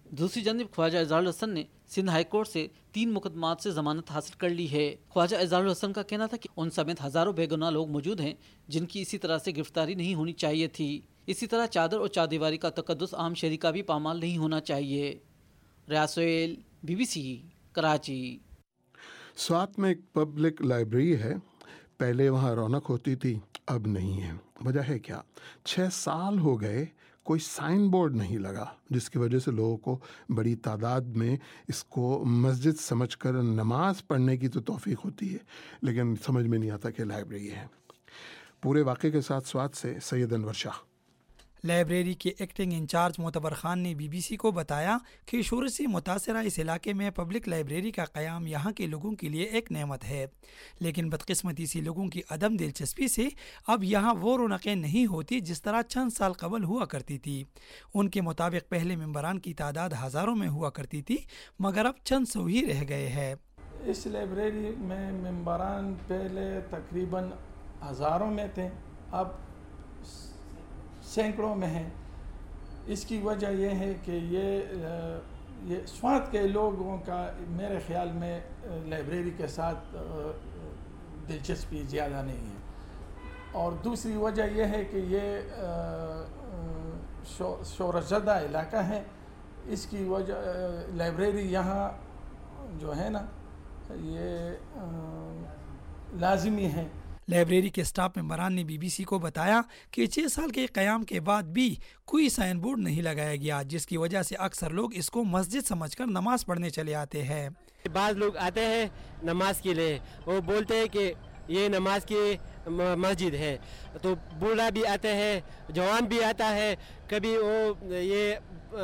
دوسری جانب خواجہ اظہار الحسن نے سندھ ہائی کورٹ سے 3 مقدمات سے ضمانت حاصل کر لی ہے۔ خواجہ اظہار الحسن کا کہنا تھا کہ ان سمیت ہزاروں بے گناہ لوگ موجود ہیں جن کی اسی طرح سے گرفتاری نہیں ہونی چاہیے تھی۔ اسی طرح چادر اور چاردیواری کا تقدس عام شہری کا بھی پامال نہیں ہونا چاہیے۔ ریاض سہیل، BBC، کراچی۔ سوات میں ایک پبلک لائبریری ہے، پہلے وہاں رونق ہوتی تھی، اب نہیں ہے۔ وجہ ہے کیا؟ 6 سال ہو گئے کوئی سائن بورڈ نہیں لگا، جس کی وجہ سے لوگوں کو بڑی تعداد میں اس کو مسجد سمجھ کر نماز پڑھنے کی تو توفیق ہوتی ہے، لیکن سمجھ میں نہیں آتا کہ لائبریری ہے۔ پورے واقعے کے ساتھ سوات سے سید انور شاہ۔ لائبریری کے ایکٹنگ انچارج معتبر خان نے BBC کو بتایا کہ شورش سے متاثرہ اس علاقے میں پبلک لائبریری کا قیام یہاں کے لوگوں کے لیے ایک نعمت ہے، لیکن بدقسمتی سے لوگوں کی عدم دلچسپی سے اب یہاں وہ رونقیں نہیں ہوتی جس طرح چند سال قبل ہوا کرتی تھی۔ ان کے مطابق پہلے ممبران کی تعداد ہزاروں میں ہوا کرتی تھی، مگر اب چند سو ہی رہ گئے ہیں۔ اس لائبریری میں ممبران پہلے تقریباً ہزاروں میں تھے، اب سینکڑوں میں ہیں۔ اس کی وجہ یہ ہے کہ یہ سوات کے لوگوں کا میرے خیال میں لائبریری کے ساتھ دلچسپی زیادہ نہیں ہے، اور دوسری وجہ یہ ہے کہ یہ شورش زدہ علاقہ ہے، اس کی وجہ لائبریری یہاں جو ہے نا یہ لازمی ہے۔ لائبریری کے سٹاف ممبران نے BBC کو بتایا کہ 6 سال کے قیام کے بعد بھی کوئی سائن بورڈ نہیں لگایا گیا، جس کی وجہ سے اکثر لوگ اس کو مسجد سمجھ کر نماز پڑھنے چلے آتے ہیں۔ بعض لوگ آتے ہیں نماز کے لیے، وہ بولتے ہیں کہ یہ نماز کی مسجد ہے، تو بوڑھا بھی آتے ہیں، جوان بھی آتا ہے، کبھی وہ یہ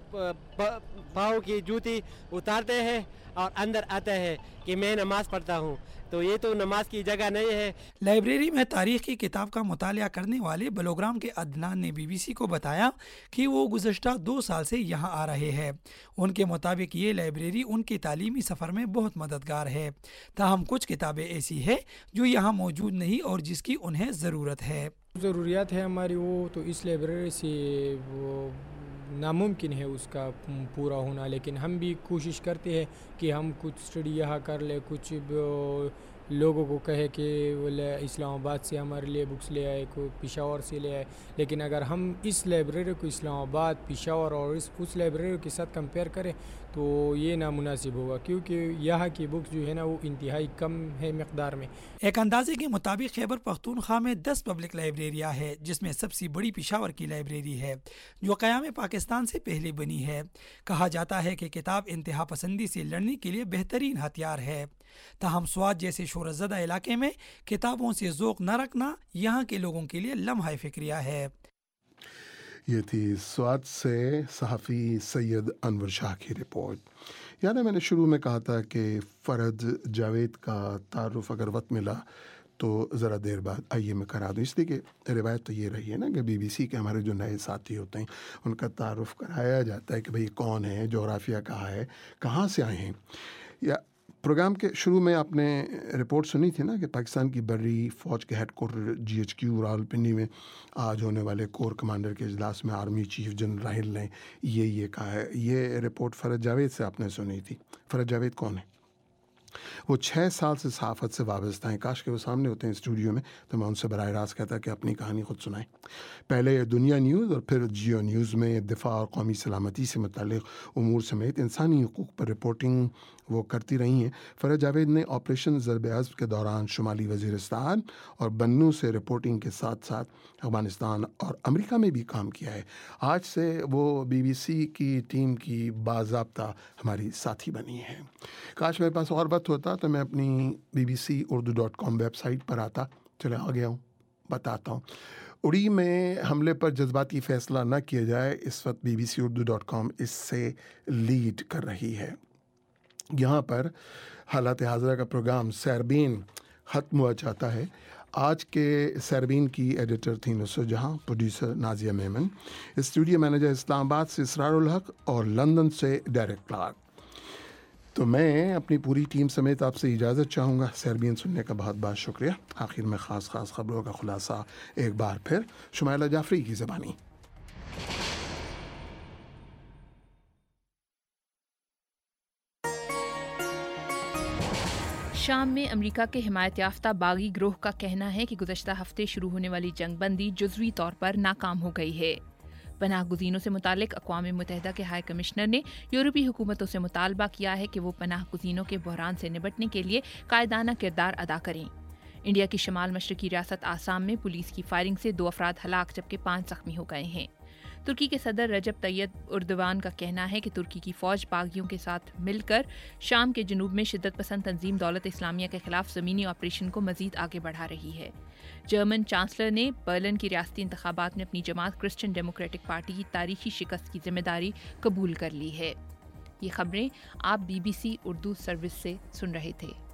پاؤں کی جوتی اتارتے ہیں اور اندر آتے ہیں کہ میں نماز پڑھتا ہوں، تو یہ تو نماز کی جگہ نہیں ہے۔ لائبریری میں تاریخ کی کتاب کا مطالعہ کرنے والے بلوگرام کے عدنان نے BBC کو بتایا کہ وہ گزشتہ 2 سال سے یہاں آ رہے ہیں۔ ان کے مطابق یہ لائبریری ان کے تعلیمی سفر میں بہت مددگار ہے، تاہم کچھ کتابیں ایسی ہیں جو یہاں موجود نہیں اور جس کی انہیں ضرورت ہے۔ ضروریات ہے ہماری وہ تو اس لائبریری سے وہ ناممکن ہے اس کا پورا ہونا، لیکن ہم بھی کوشش کرتے ہیں کہ ہم کچھ اسٹڈی یہاں کر لیں، کچھ لوگوں کو کہے کہ اسلام آباد سے ہمارے لیے بکس لے آئے، کوئی پشاور سے لے آئے، لیکن اگر ہم اس لائبریری کو اسلام آباد، پشاور اور اس لائبریری کے ساتھ کمپیئر کریں تو یہ نامناسب ہوگا، کیونکہ یہاں کی بکس جو ہے نا وہ انتہائی کم ہے مقدار میں۔ ایک اندازے کے مطابق خیبر پختونخوا میں 10 پبلک لائبریریاں ہیں، جس میں سب سے بڑی پشاور کی لائبریری ہے جو قیام پاکستان سے پہلے بنی ہے۔ کہا جاتا ہے کہ کتاب انتہا پسندی سے لڑنے کے لیے بہترین ہتھیار ہے، تاہم سوات جیسے شورش زدہ علاقے میں کتابوں سے ذوق نہ رکھنا یہاں کے لوگوں کے لیے لمحہ فکریہ ہے۔ یہ تھی سوات سے صحافی سید انور شاہ کی رپورٹ۔ یعنی میں نے شروع میں کہا تھا کہ فرج جاوید کا تعارف اگر وقت ملا تو ذرا دیر بعد آئیے میں کرا دوں، اس لیے کہ روایت تو یہ رہی ہے نا کہ BBC کے ہمارے جو نئے ساتھی ہوتے ہیں ان کا تعارف کرایا جاتا ہے کہ بھئی کون ہے، جغرافیہ کہاں ہے، کہاں سے آئے ہیں۔ یا پروگرام کے شروع میں آپ نے رپورٹ سنی تھی نا کہ پاکستان کی بری فوج کے ہیڈ کوارٹر GHQ راولپنڈی میں آج ہونے والے کور کمانڈر کے اجلاس میں آرمی چیف جنرل راہل نے یہ کہا ہے۔ یہ رپورٹ فرج جاوید سے آپ نے سنی تھی۔ فرج جاوید کون ہے؟ وہ 6 سال سے صحافت سے وابستہ ہیں، کاش کہ وہ سامنے ہوتے ہیں اسٹوڈیو میں تو میں ان سے براہ راست کہتا کہ اپنی کہانی خود سنائیں۔ پہلے دنیا نیوز اور پھر جیو نیوز میں دفاع اور قومی سلامتی سے متعلق امور سمیت انسانی حقوق پر رپورٹنگ وہ کرتی رہی ہیں۔ فرج جاوید نے آپریشن ضرب عضب کے دوران شمالی وزیرستان اور بنو سے رپورٹنگ کے ساتھ ساتھ افغانستان اور امریکہ میں بھی کام کیا ہے۔ آج سے وہ BBC کی ٹیم کی باضابطہ ہماری ساتھی بنی ہے۔ کاش میرے پاس اور وقت ہوتا تو میں اپنی bbcurdu.com ویب سائٹ پر آتا، چلے آ گیا ہوں، بتاتا ہوں۔ اڑی میں حملے پر جذباتی فیصلہ نہ کیا جائے، اس وقت bbcurdu.com اس سے لیڈ کر رہی ہے۔ یہاں پر حالات حاضرہ کا پروگرام سیربین ختم ہوا چاہتا ہے۔ آج کے سیربین کی ایڈیٹر تھیں Nusrat Jahan, producer Nazia Memon, studio manager Islamabad سے اسرار الحق اور لندن سے ڈیریک کلارک۔ تو میں اپنی پوری ٹیم سمیت آپ سے اجازت چاہوں گا۔ سیربین سننے کا بہت بہت شکریہ۔ آخر میں خاص خبروں کا خلاصہ ایک بار پھر شمائلہ جعفری کی زبانی۔ شام میں امریکہ کے حمایت یافتہ باغی گروہ کا کہنا ہے کہ گزشتہ ہفتے شروع ہونے والی جنگ بندی جزوی طور پر ناکام ہو گئی ہے۔ پناہ گزینوں سے متعلق اقوام متحدہ کے ہائی کمشنر نے یورپی حکومتوں سے مطالبہ کیا ہے کہ وہ پناہ گزینوں کے بحران سے نمٹنے کے لیے قائدانہ کردار ادا کریں۔ انڈیا کی شمال مشرقی ریاست آسام میں پولیس کی فائرنگ سے 2 افراد ہلاک جبکہ 5 زخمی ہو گئے ہیں۔ ترکی کے صدر رجب طیب اردوان کا کہنا ہے کہ ترکی کی فوج باغیوں کے ساتھ مل کر شام کے جنوب میں شدت پسند تنظیم دولت اسلامیہ کے خلاف زمینی آپریشن کو مزید آگے بڑھا رہی ہے۔ جرمن چانسلر نے برلن کی ریاستی انتخابات میں اپنی جماعت کرسچن ڈیموکریٹک پارٹی کی تاریخی شکست کی ذمہ داری قبول کر لی ہے۔ یہ خبریں آپ BBC اردو سروس سے سن رہے تھے۔